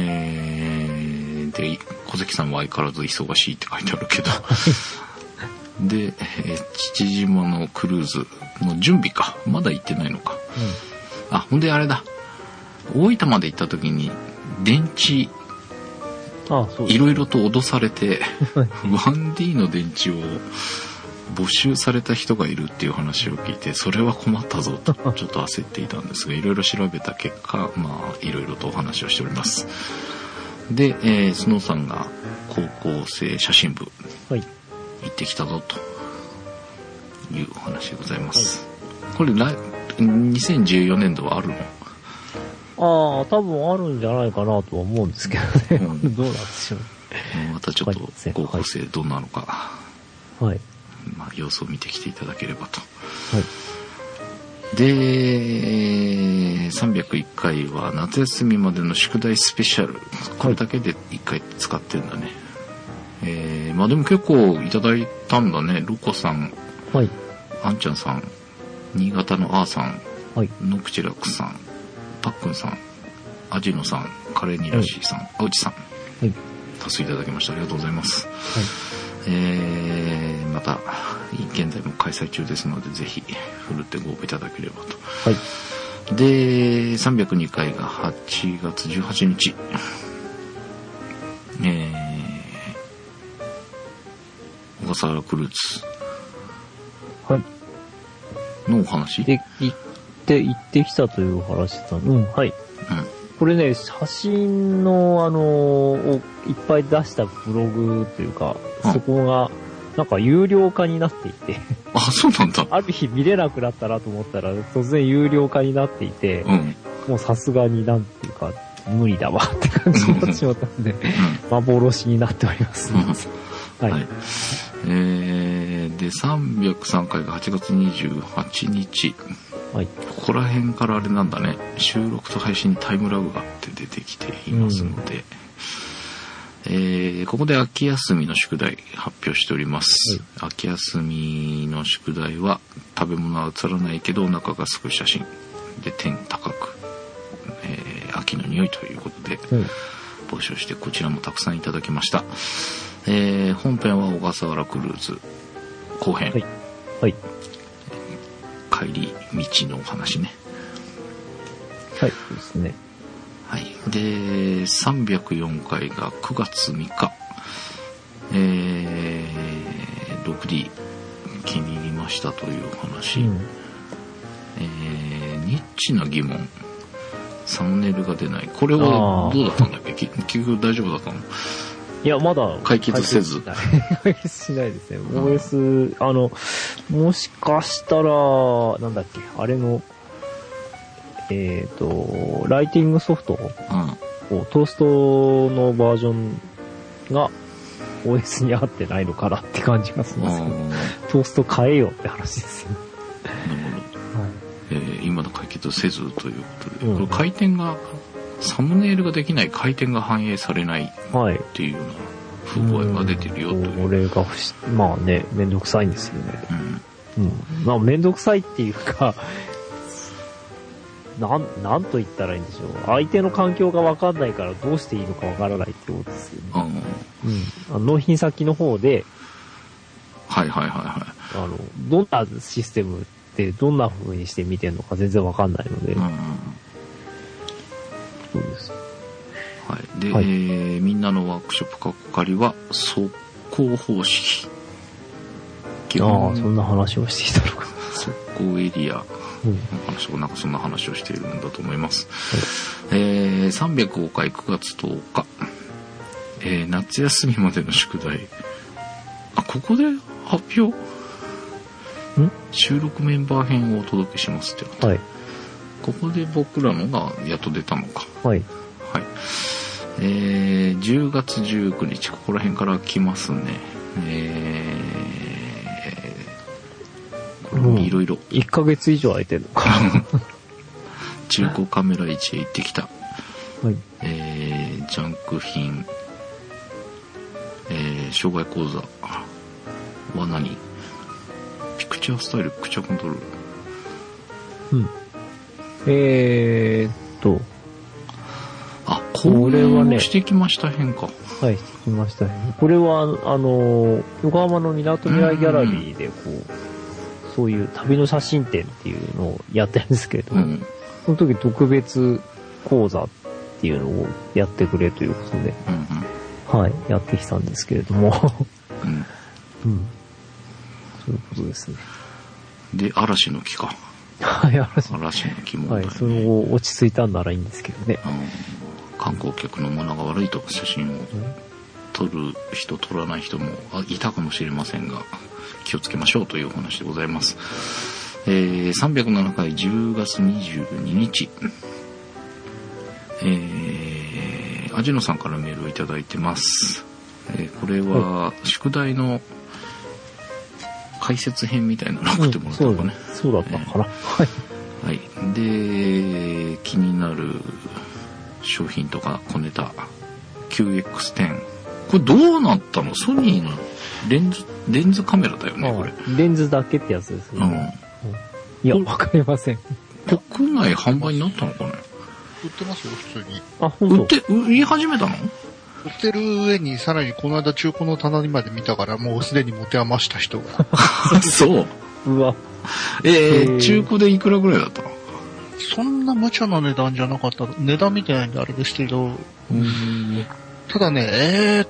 で、小関さんは相変わらず忙しいって書いてあるけど、で、父島のクルーズの準備か。まだ行ってないのか。ほんであれだ。大分まで行った時に、電池、いろいろと脅されて、1D の電池を没収された人がいるっていう話を聞いて、それは困ったぞと、ちょっと焦っていたんですが、いろいろ調べた結果、いろいろとお話をしております。で、スノーさんが高校生写真部、行ってきたぞというお話でございます。これ2014年度はあるの？ 多分あるんじゃないかなとは思うんですけどね。どうなんでしょう。 またちょっと高校生どうなのか、様子を見てきていただければと。で、301回は夏休みまでの宿題スペシャル。これだけで1回使ってるんだね。でも結構いただいたんだね。ロコさん、あんちゃんさん、新潟のあーさん、ノクチェラクさん、パックンさん、アジノさん、カレーニラシーさん、あうちさん、多数いただきました。ありがとうございます。また現在も開催中ですので、ぜひふるってご応募いただければと。で、302回が8月18日。小笠原クルーズのお話で、行ってきたという話だったの。これね、写真のをいっぱい出したブログというか、そこがなんか有料化になっていてそうなんだ。 ある日見れなくなったなと思ったら突然有料化になっていて、もうさすがになんていうか無理だわって感じになってしまったんで、幻になっております。 で、303回が8月28日。ここら辺からあれなんだね。収録と配信にタイムラグがあって出てきていますので、ここで秋休みの宿題発表しております。秋休みの宿題は食べ物は映らないけどお腹がすく写真で点高く、秋の匂いということで募集して、こちらもたくさんいただきました。本編は小笠原クルーズ後編、帰り道のお話ね。 そうですね。 で、304回が9月3日。6D 気に入りましたというお話。ニッチな疑問。サムネイルが出ない。これはどうだったんだっけ？結局大丈夫だったの？ いや、まだ解決せず。 解決しないですね。OS、もしかしたら、なんだっけ、あれの、ライティングソフトを、トーストのバージョンが OS に合ってないのかなって感じがしますけど、トースト変えようって話ですよね。 なるほど。今の解決せずということで、これ回転が、サムネイルができない、回転が反映されないっていうような不具合が出てるよという。 これがまあね、めんどくさいんですよね。まあめんどくさいっていうか、なんと言ったらいいんでしょう。相手の環境がわかんないからどうしていいのかわからないってことですよね。納品先の方で、どんなシステムってどんな風にして見てるのか全然わかんないので。そうです。 で、みんなのワークショップかっこかりは速攻方式。 そんな話をしていたのか。 速攻エリア。なんかそんな話をしているんだと思います。305回9月10日。夏休みまでの宿題。ここで発表？収録メンバー編をお届けしますって。ここで僕らのがやっと出たのか。10月19日、ここら辺から来ますね。いろいろ。 1ヶ月以上空いてるのか。 中古カメラ市へ行ってきた。ジャンク品。障害講座は何？ピクチャースタイル、ピクチャーコントロール。 うん。 これはね、してきました変化。 はい、してきましたね。これは、横浜のみなとみらいギャラリーで、そういう旅の写真展っていうのをやってるんですけれども、その時特別講座っていうのをやってくれということで、はい、やってきたんですけれども、そういうことですね。 で、嵐の木か。 はい、 嵐の木も、 はい、その後落ち着いたんならいいんですけどね。 観光客の物が悪いと写真を撮る人撮らない人もいたかもしれませんが、気をつけましょうというお話でございます。307回10月22日、アジノさんからメールをいただいてます。これは宿題の解説編みたいなのを送ってもらったのかね。 そうだったのかな。はい。 はい。で、気になる商品とか小ネタ QX10、これどうなったの？ソニーのレンズカメラだよね、これ。 レンズだけってやつですよね。いや、わかりません。 国内販売になったのかね？ 売ってますよ、普通に。 あ、本当？ 売り始めたの？ 売ってる上に、さらにこの間中古の棚にまで見たから、もうすでに持て余した人が。 そう。 うわ。 中古でいくらぐらいだったの？ そんな無茶な値段じゃなかった。値段見てないんであれですけど。ただね、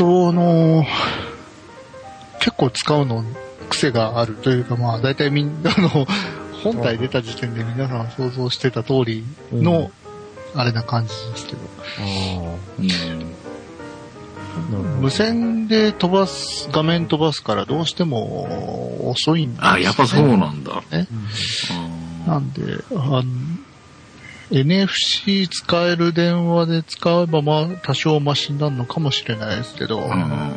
結構使うの癖があるというか、まあ、だいたいみんな本体出た時点で皆さん想像してた通りの、あれな感じですけど。無線で画面飛ばすからどうしても遅いんですよね。 やっぱそうなんだ。 なんで、NFC 使える電話で使えば、まあ、多少マシになるのかもしれないですけど、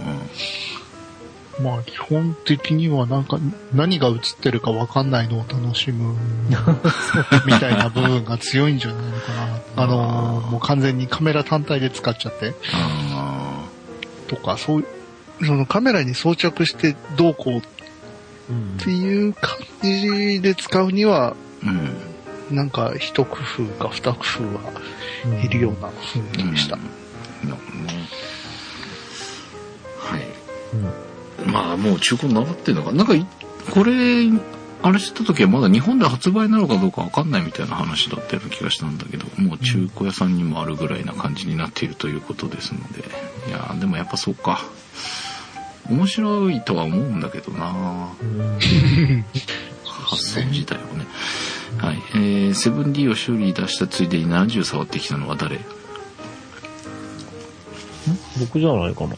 まあ、基本的にはなんか、何が映ってるか分かんないのを楽しむ、みたいな部分が強いんじゃないのかな。もう完全にカメラ単体で使っちゃって。とか、そのカメラに装着してどうこうっていう感じで使うには、なんか一工夫か二工夫はいるような雰囲気でした。はい。 まあもう中古に習ってるのか。なんかこれあれした時はまだ日本で発売なのかどうかわかんないみたいな話だったような気がしたんだけど、もう中古屋さんにもあるぐらいな感じになっているということですので、いやでもやっぱそうか。面白いとは思うんだけどな。発想自体はね。はい。7D を修理出したついでに70触ってきたのは誰？ 僕じゃないかな。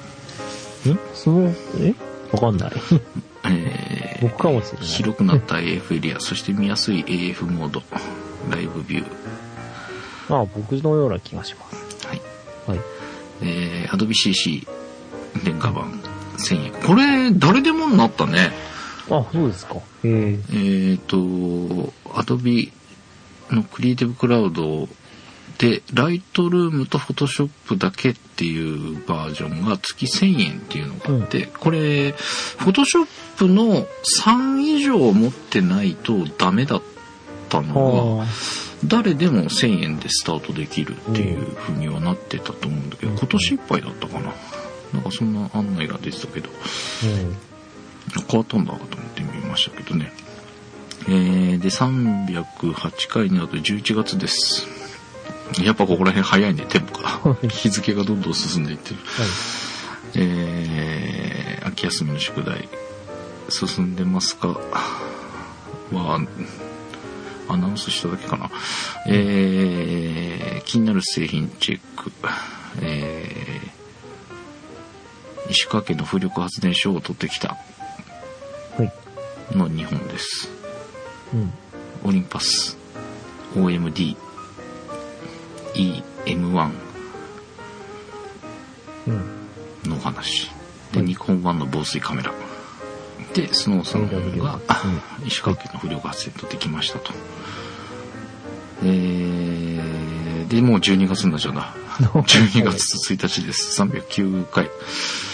わかんない。僕かもしれない。 広くなった AF エリア、そして見やすい AF モード、ライブビュー。 僕のような気がします。 はい。 はい。 Adobe CC 廉価版1000円。これ誰でもなったね。 そうですか。 Adobe のクリエイティブクラウドで、ライトルームとフォトショップだけっていうバージョンが月1000円っていうのがあって、これ、フォトショップの3以上持ってないとダメだったのが、誰でも1000円でスタートできるっていう風にはなってたと思うんだけど、今年いっぱいだったかな。なんかそんな案内が出てたけど、変わったんだと思ってみましたけどね。で、308回になると11月です。やっぱここら辺早いね、テンポが。日付がどんどん進んでいってる。秋休みの宿題、進んでますかは、アナウンスしただけかな。気になる製品チェック。石川県の風力発電所を取ってきた。の2本です。オリンパス、OMD、EM1 のお話。で、ニコン1の防水カメラ。で、スノーさんが石川県の風力発電取ってきましたと。で、もう12月になっちゃうんだ。12月1日です。309回。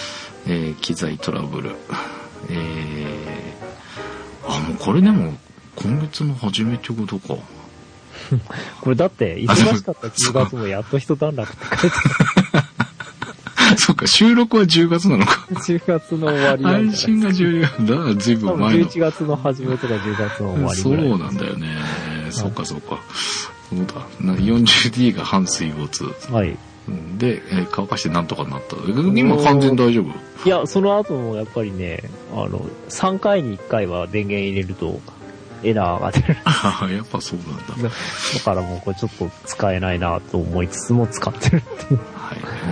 機材トラブル。もうこれでも今月の初めってことか。 これだって、忙しかった10月もやっと一段落って書いてある。 そっか、収録は10月なのか。 10月の終わりなん配信が12月。だから随分前の。 11月の初めとか10月の終わりぐらい。 そうなんだよね。そうかそうか。そうだ。40D が半水没。 はい。 で、乾かしてなんとかなった。今完全大丈夫？ いや、その後もやっぱりね、3回に1回は電源入れるとエラーが出る。 やっぱそうなんだ。 だからもうこれちょっと使えないなと思いつつも使ってるっていう。 はい。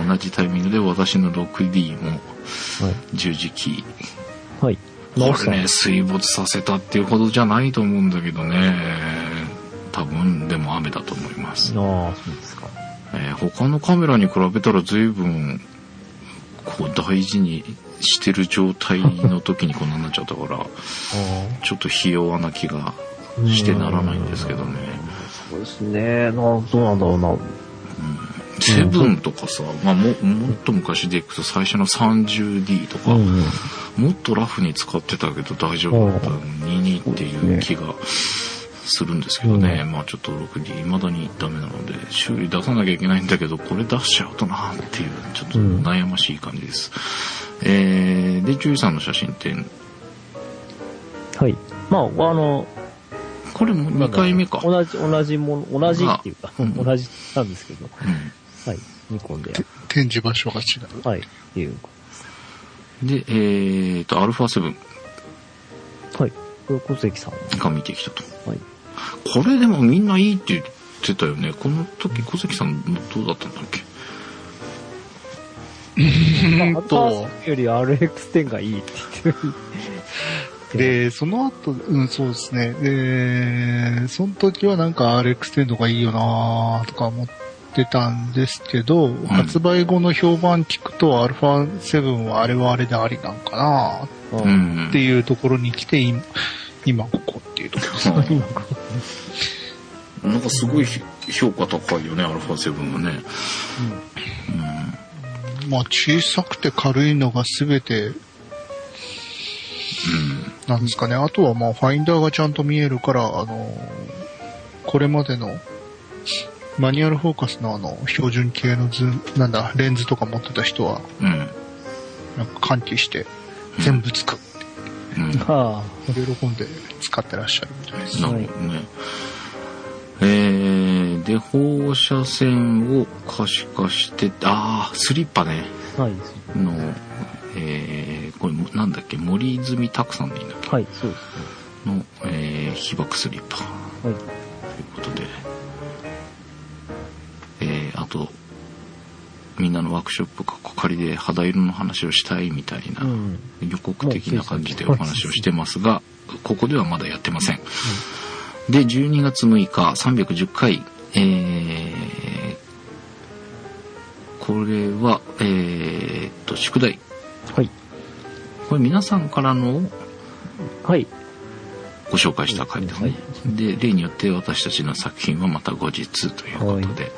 同じタイミングで私の 6D も十字キー。 はい。 これね、水没させたっていうほどじゃないと思うんだけどね。多分、でも雨だと思います。 ああ、そうですか。 他のカメラに比べたら随分こう大事にしてる状態の時にこんなになっちゃったからちょっとひ弱な気がしてならないんですけどね。 そうですね。どうなんだろうな。 セブンとかさ、まあ、もっと昔でいくと最初の 30D とか、もっとラフに使ってたけど大丈夫だった22っていう気がするんですけどね、まあちょっと 6D 未だにダメなので修理出さなきゃいけないんだけどこれ出しちゃうとなっていうちょっと悩ましい感じです。でジュイさんの写真展、はい、 まあこれも2回目か。 同じっていうか、同じなんですけど、はい、ニコンで展示場所が違う。 はい、っていうことです。で、アルファ7。 はい、これ小関さんが見てきたと。 はい。 これでもみんないいって言ってたよね。この時小関さんどうだったんだっけ？ アルファより RX10 がいいって言ってる。 で、その後、そうですね。で、その時はなんか RX10 とかいいよなとか思ってたんですけど、発売後の評判聞くと α7 はあれはあれでありなんかなっていうところに来て、今ここっていうところですね。 なんかすごい評価高いよね、α7 はね。 まあ小さくて軽いのが全て、なんですかね。あとはまあファインダーがちゃんと見えるから、これまでのマニュアルフォーカスの標準系のレンズとか持ってた人は、なんか喚起して全部つくって、喜んで使ってらっしゃるみたいです。 なるほどね。で放射線を可視化して、スリッパね。はい。これなんだっけ、森泉拓さんでいいんだっけ。はい、そうですね。の、被爆スリッパ。はい。ということで、あとみんなのワークショップ仮で肌色の話をしたいみたいな、予告的な感じでお話をしてますが、ここではまだやってません。で、12月6日310回、これは宿題。はい。これ皆さんからのご紹介した回ですね。で、例によって私たちの作品はまた後日ということで、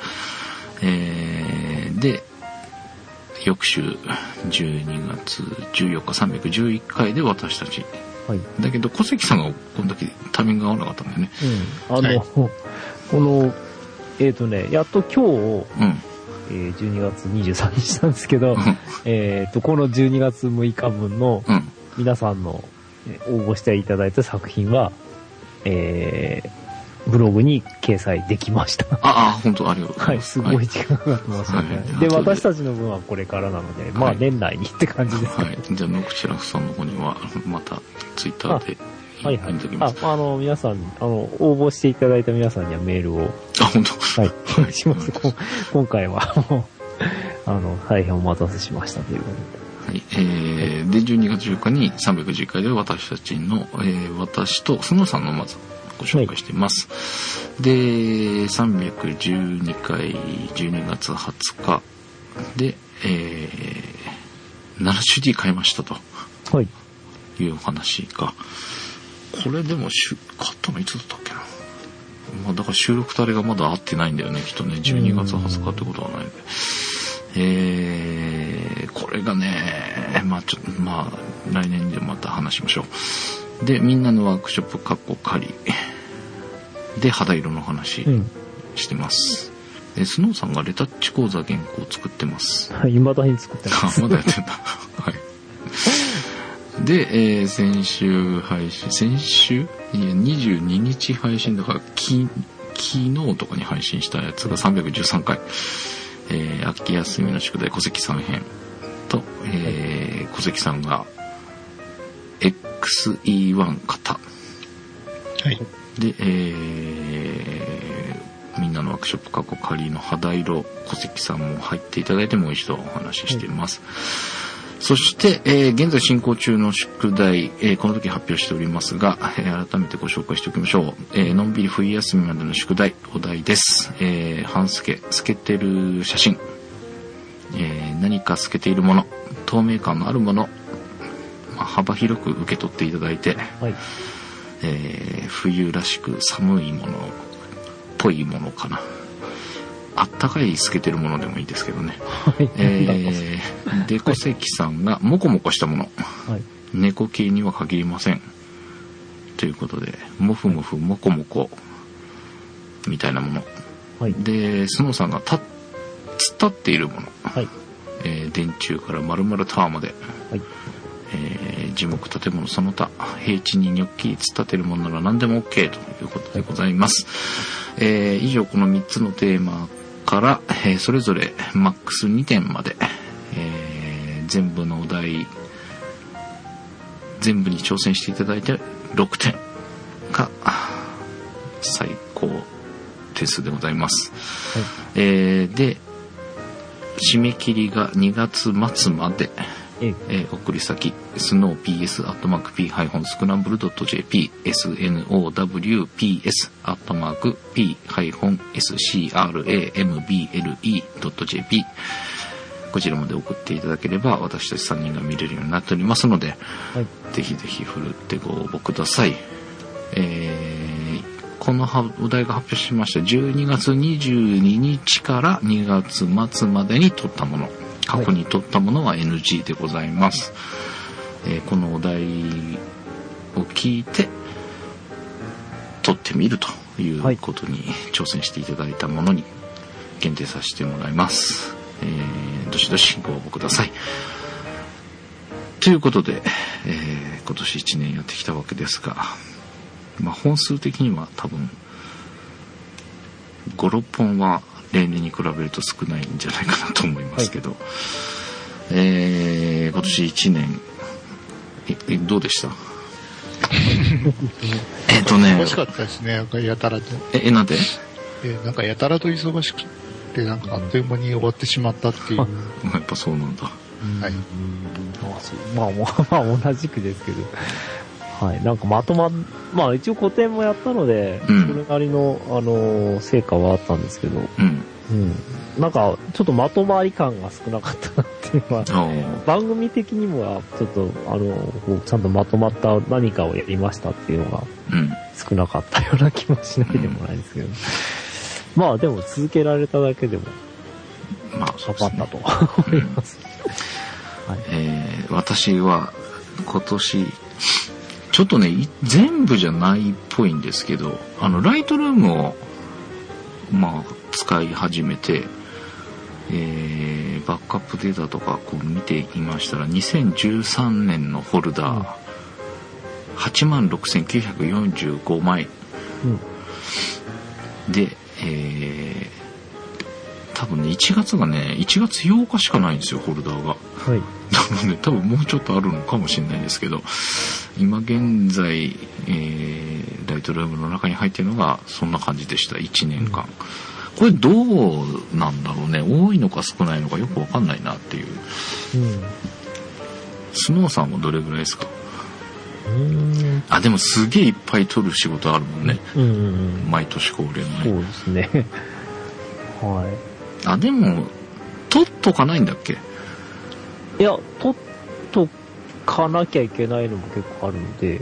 で、翌週12月14日311回で私たち。だけど小関さんがこの時タイミングが合わなかったんだよね。 このやっと今日、12月23日なんですけど、この12月6日分の皆さんの応募していただいた作品は、ブログに掲載できました。 本当ありがとうございます。 はい、すごい時間がかかってましたね。で、私たちの分はこれからなので、まあ年内にって感じですね。 じゃあ、野口楽さんの方には、またツイッターではいはい。皆さん、応募していただいた皆さんにはメールを。 本当はい。お願いします。今回は、大変お待たせしましたということで。 はい。で、12月10日に310回で私たちの、私とスノーさんのまずご紹介しています。で、312回12月20日で、70D 買いましたと。はい。いうお話が。これでも買ったのいつだったっけな。まあだから収録タレがまだ合ってないんだよね、きっとね。12月20日ってことはないので。これがね、まあ来年でまた話しましょう。 で、みんなのワークショップ仮で肌色の話してます。スノーさんがレタッチ講座原稿を作ってます。 はい、未だに作ってます。 まだやってんだ。はい。で、先週22日配信だから昨日とかに配信したやつが313回。秋休みの宿題小関さん編と、小関さんが XE1 型。 はい。 で、みんなのワークショップ仮の肌色小関さんも入っていただいてもう一度お話ししています。そして、現在進行中の宿題、この時発表しておりますが、改めてご紹介しておきましょう。のんびり冬休みまでの宿題、お題です。半透け、透けてる写真、何か透けているもの、透明感のあるもの、幅広く受け取っていただいて、はい、冬らしく寒いものっぽいものかな。あったかい透けてるものでもいいですけどね。はい、で小関さんがモコモコしたもの、はい、猫系には限りませんということで、モフモフモコモコみたいなもの、はい、でスノーさんが突っ立っているもの、はい、電柱から丸々タワーまで、はい、樹木建物その他平地にニョッキリ突っ立てるものなら何でも OK ということでございます。以上この3つのテーマから、それぞれマックス2点まで、全部のお題全部に挑戦していただいて6点が最高点数でございます。はい、で締め切りが2月末まで。送り先snowps@p-scramble.jp snowps@p-scramble.jp こちらまで送っていただければ私たち3人が見れるようになっておりますので、はい、ぜひぜひふるってご応募ください。このお題が発表しました12月22日から2月末までに取ったもの、過去に取ったものは NG でございます。このお題を聞いて取ってみるということに挑戦していただいたものに限定させてもらいます。どしどしご応募ください。ということで、今年1年やってきたわけですが、本数的には多分 5,6 本は例年に比べると少ないんじゃないかなと思いますけど、はい、今年1年どうでした？ 忙しかったですね。なんかやたらと。 なんで？ なんかやたらと忙しくて、なんかあっという間に終わってしまったっていう。やっぱそうなんだ。はい。 まあ同じくですけど。はい。なんか一応個展もやったので、それなりの、成果はあったんですけど、なんか、ちょっとまとまり感が少なかったなっていうのは、番組的にもちょっと、ちゃんとまとまった何かをやりましたっていうのが、少なかったような気もしないでもないですけど、まあでも続けられただけでも、頑張ったと思います。はい、 私は今年、ちょっとね、全部じゃないっぽいんですけど、ライトルームを、使い始めて、バックアップデータとかこう見ていましたら、2013年のホルダー、86,945枚。で、多分ね、1月がね、1月8日しかないんですよ、ホルダーが。はい。なので、多分もうちょっとあるのかもしれないんですけど、今現在、ライトルームの中に入っているのがそんな感じでした。1年間、これどうなんだろうね。多いのか少ないのかよくわかんないなっていう、スノーさんはどれぐらいですか？でもすげえいっぱい撮る仕事あるもんね、毎年恒例のね。 そうですね。はい。 でも撮っとかないんだっけ？ いや、撮っとかなきゃいけないのも結構あるので、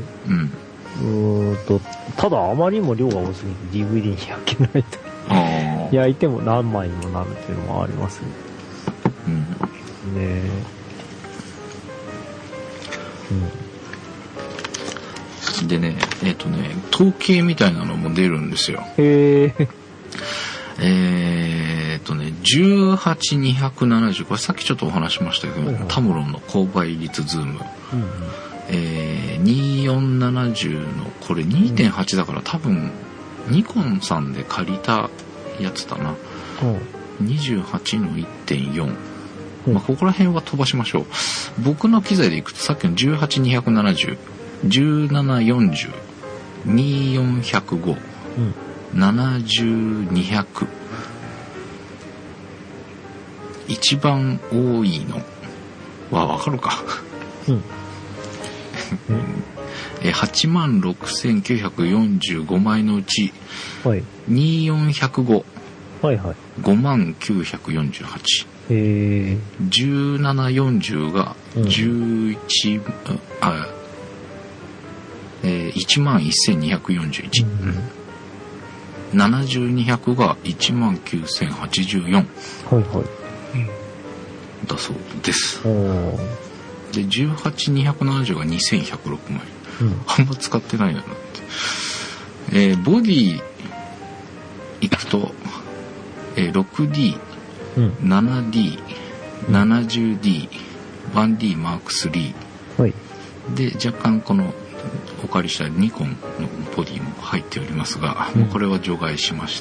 ただあまりにも量が多すぎて DVD に焼けないと焼いても何枚にもなるっていうのもありますね。 でね、統計みたいなのも出るんですよ。 へ 18270、これさっきちょっとお話しましたけど、タムロンの高倍率ズーム。2470の、これ 2.8 だから多分、ニコンさんで借りたやつだな。28の 1.4。まあ、ここら辺は飛ばしましょう。僕の機材でいくとさっきの18270、1740、24105、70200、一番多いのはわかるか。86,945 枚のうち、2405、59,948。1740が11,241。7200が 19,084。だそうです。で、18270が2106枚。あんま使ってないなって。ボディいくと、6D、7D、70D、1D マーク3。で、若干このお借りしたニコンのボディも入っておりますが、これは除外しまして、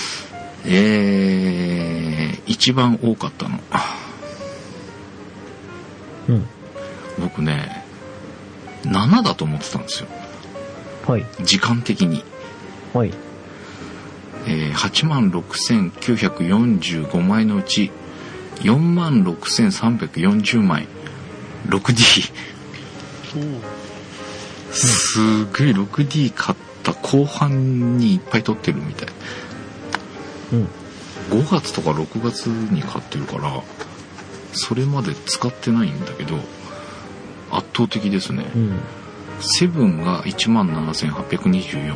一番多かったの。僕ね、7だと思ってたんですよ。時間的に。86,945 枚のうち 46,340 枚 6D。 すげえ 6D 買った後半にいっぱい撮ってるみたい。5月とか6月に買ってるからそれまで使ってないんだけど圧倒的ですね。7が 17,824、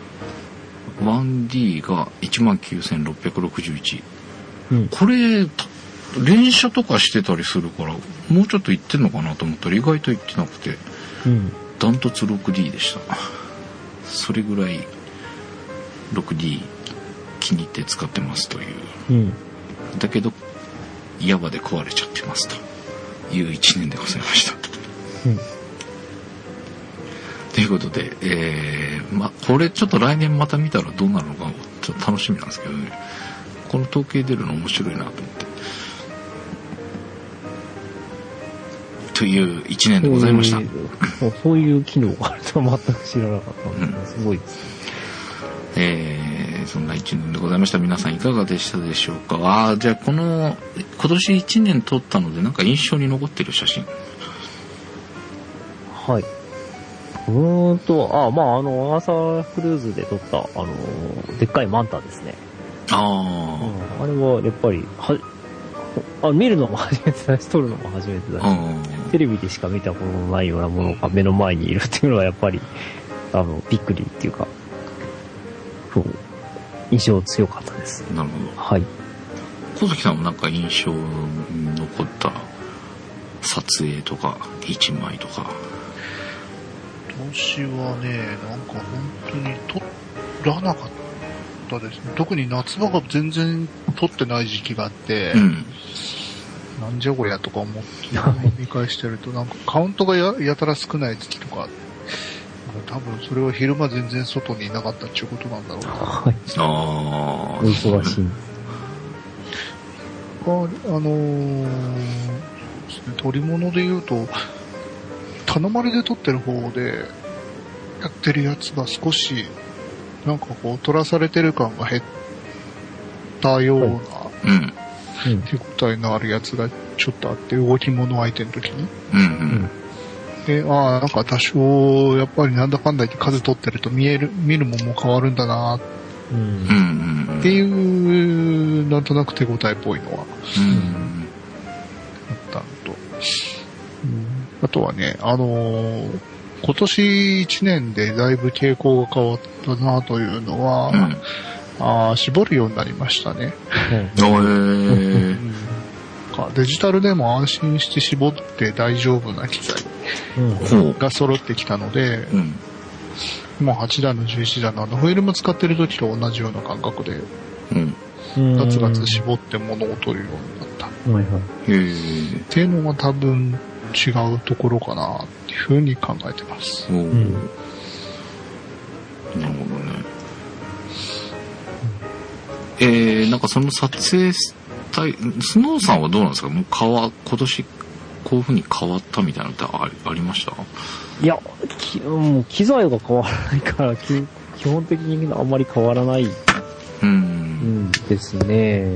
1D が 19,661。これ連射とかしてたりするからもうちょっといってんのかなと思ったら意外といってなくて、ダントツ 6D でした。それぐらい 6D 気に入って使ってますという、だけどヤバで壊れちゃってますという1年でございました。ということで、これちょっと来年また見たらどうなるのかちょっと楽しみなんですけどね。この統計出るの面白いなと思って。という1年でございました。 そういう機能があるとは全く知らなかったので、すごいですね。 そんな1年でございました。皆さんいかがでしたでしょうか。じゃあ今年1年撮ったのでなんか印象に残ってる写真。 アーサークルーズで撮った、でっかいマンタですね。あれはやっぱり、見るのも初めてだし、撮るのも初めてだし、テレビでしか見たことのないようなものが目の前にいるっていうのはやっぱり、びっくりっていうか、印象強かったです。 なるほど。小崎さんもなんか印象に残った撮影とか、一枚とか。 今年はね、なんか本当に撮らなかったですね。特に夏場が全然撮ってない時期があって、なんじゃこりゃとか思って見返してると、なんかカウントが やたら少ない月とか、多分それは昼間全然外にいなかったっていうことなんだろうな。 お忙しい。 撮り物で言うと、頼まれで撮ってる方でやってるやつが少しなんかこう撮らされてる感が減ったような手応えのあるやつがちょっとあって、動き物相手の時に、で、なんか多少やっぱりなんだかんだ言って数撮ってると見るもんも変わるんだなっていうなんとなく手応えっぽいのはあったのと、あとはね、今年1年でだいぶ傾向が変わったなというのは、絞るようになりましたね。デジタルでも安心して絞って大丈夫な機材が揃ってきたので、 まあ8段の11段のフィルム使ってる時と同じような感覚で、ガツガツ絞って物を取るようになった。 はいはい。 っていうのが多分違うところかなっていうふうに考えてます。 なるほどね。なんかその撮影スノーさんはどうなんですか？もう今年こういう風に変わったみたいなのってありました？ いや、もう機材が変わらないから基本的にあんまり変わらないですね。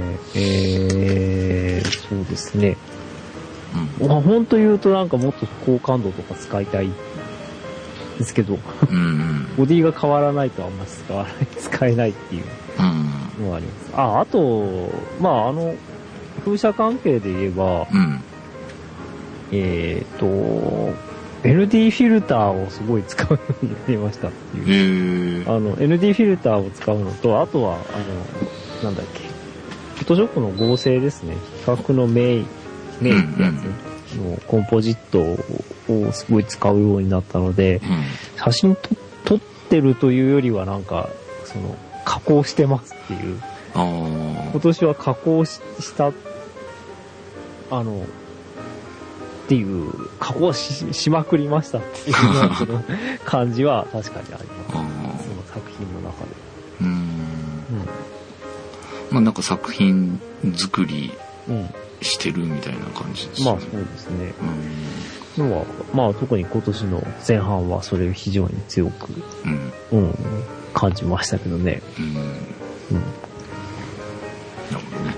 そうですね。まあ本当言うとなんかもっと高感度とか使いたいですけど、ボディが変わらないとあんま使えないっていうのがあります。あと、まあ風車関係で言えば、ND フィルターをすごい使うようになりましたっていう。ND フィルターを使うのと、あとは、なんだっけ、フォトショップの合成ですね。比較のメイってやつのコンポジットをすごい使うようになったので、写真撮ってるというよりはなんか、加工してますっていう。今年は加工した、っていう、加工しまくりましたっていう感じは確かにあります。その作品の中で。 まあなんか作品作りしてるみたいな感じですね。 まあそうですね。のは、まあ特に今年の前半はそれを非常に強く、感じましたけどね。 なるほどね。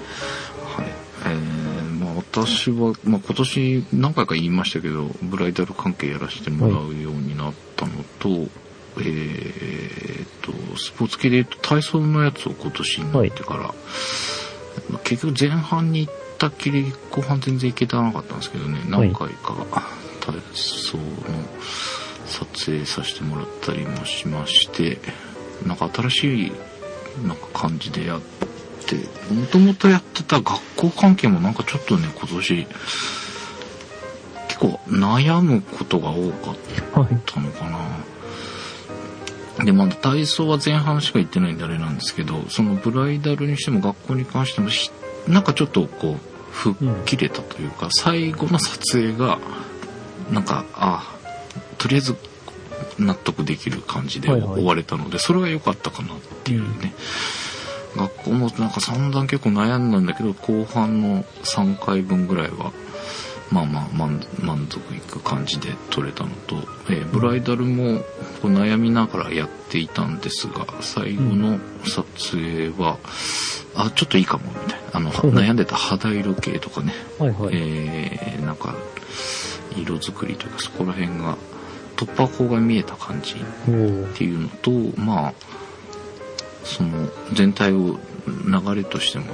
私は、今年何回か言いましたけど、ブライダル関係やらせてもらうようになったのと、スポーツ系で言うと体操のやつを今年になってから、結局前半に行ったきり後半全然行けてなかったんですけどね、何回か体操の撮影させてもらったりもしまして、なんか新しいなんか感じでやって、もともとやってた学校関係もなんかちょっとね、今年結構悩むことが多かったのかな。で、まだ体操は前半しか行ってないんであれなんですけど、そのブライダルにしても学校に関してもなんかちょっとこう吹っ切れたというか、最後の撮影がなんかとりあえず納得できる感じで終われたので、それが良かったかなっていうね。学校もなんか散々結構悩んだんだけど、後半の3回分ぐらいはまあ満足いく感じで撮れたのと、ブライダルもこう悩みながらやっていたんですが、最後の撮影はちょっといいかもみたいな、悩んでた肌色系とかね、なんか色作りというかそこら辺が突破口が見えた感じっていうのと、まあその全体を流れとしても、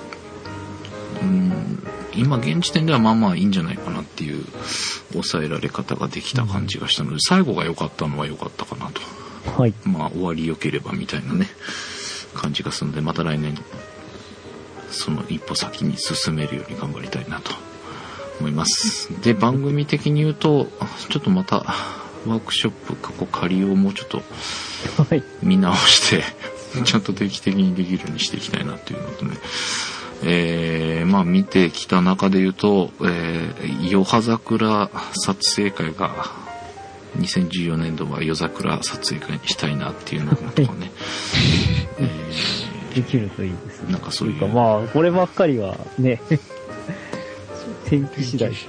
今現時点ではまあまあいいんじゃないかなっていう抑えられ方ができた感じがしたので、最後が良かったのは良かったかなと、まあ終わり良ければみたいなね感じがするので、また来年その一歩先に進めるように頑張りたいなと思います。で、番組的に言うとちょっとまたワークショップ過去仮をもうちょっと見直してちゃんと定期的にできるようにしていきたいなっていうのとね、まあ見てきた中で言うと、夜葉桜撮影会が2014年度は夜桜撮影会にしたいなっていうのとかね、 できるといいですね。 なんかそういうまあこればっかりはね天気次第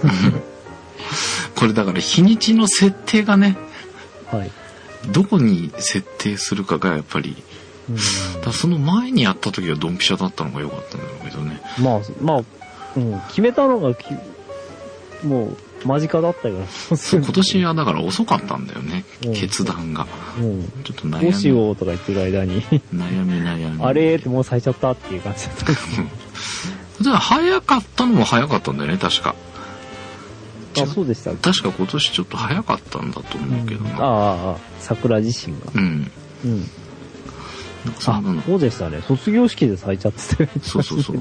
これだから日にちの設定がね、どこに設定するかがやっぱり、だその前にやった時はドンピシャだったのが良かったんだろうけどね。 まあ、決めたのがもう間近だったよな。 今年はだから遅かったんだよね、決断が。ちょっと悩み。 どうしようとか言ってる間に悩み。 あれってもう咲いちゃったっていう感じだった。 じゃあ早かったのも早かったんだよね、確か。 そうでした。 確か今年ちょっと早かったんだと思うけどな。 桜自身が。 なんかそうでしたね。卒業式で咲いちゃってて。 そう。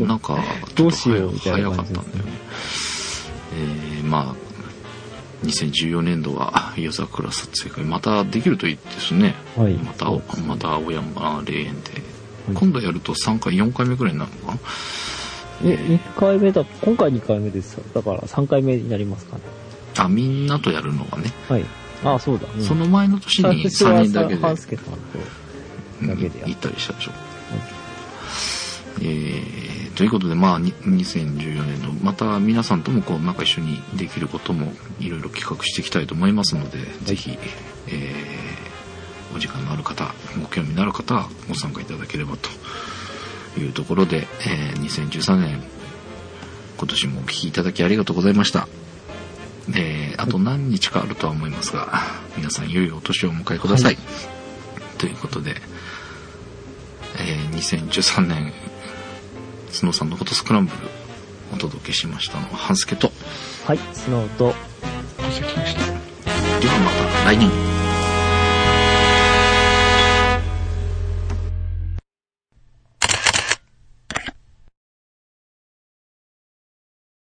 なんかどうしようみたいな早かったんだよね。まあ 2014年度は夜桜撮影会またできるといいですね。 はい。 また青山霊園で、今度やると3回4回目ぐらいになるのかな。 2回目だ、今回2回目ですよ。だから3回目になりますかね。 あ、みんなとやるのがね。 はい。あ、そうだ。 その前の年に3人だけで。 半助さんとだけで行ったりしたでしょ。ということで、まあ、2014年の、また皆さんともこう、なんか一緒にできることもいろいろ企画していきたいと思いますので、ぜひ、お時間のある方、ご興味のある方はご参加いただければというところで、2013年、今年もお聞きいただきありがとうございました。あと何日かあるとは思いますが、皆さん良いお年をお迎えください。ということで、2013年、角さんのフォトスクランブルお届けしましたのは半助と、 はい、スノーと小関でした。ではまた来年。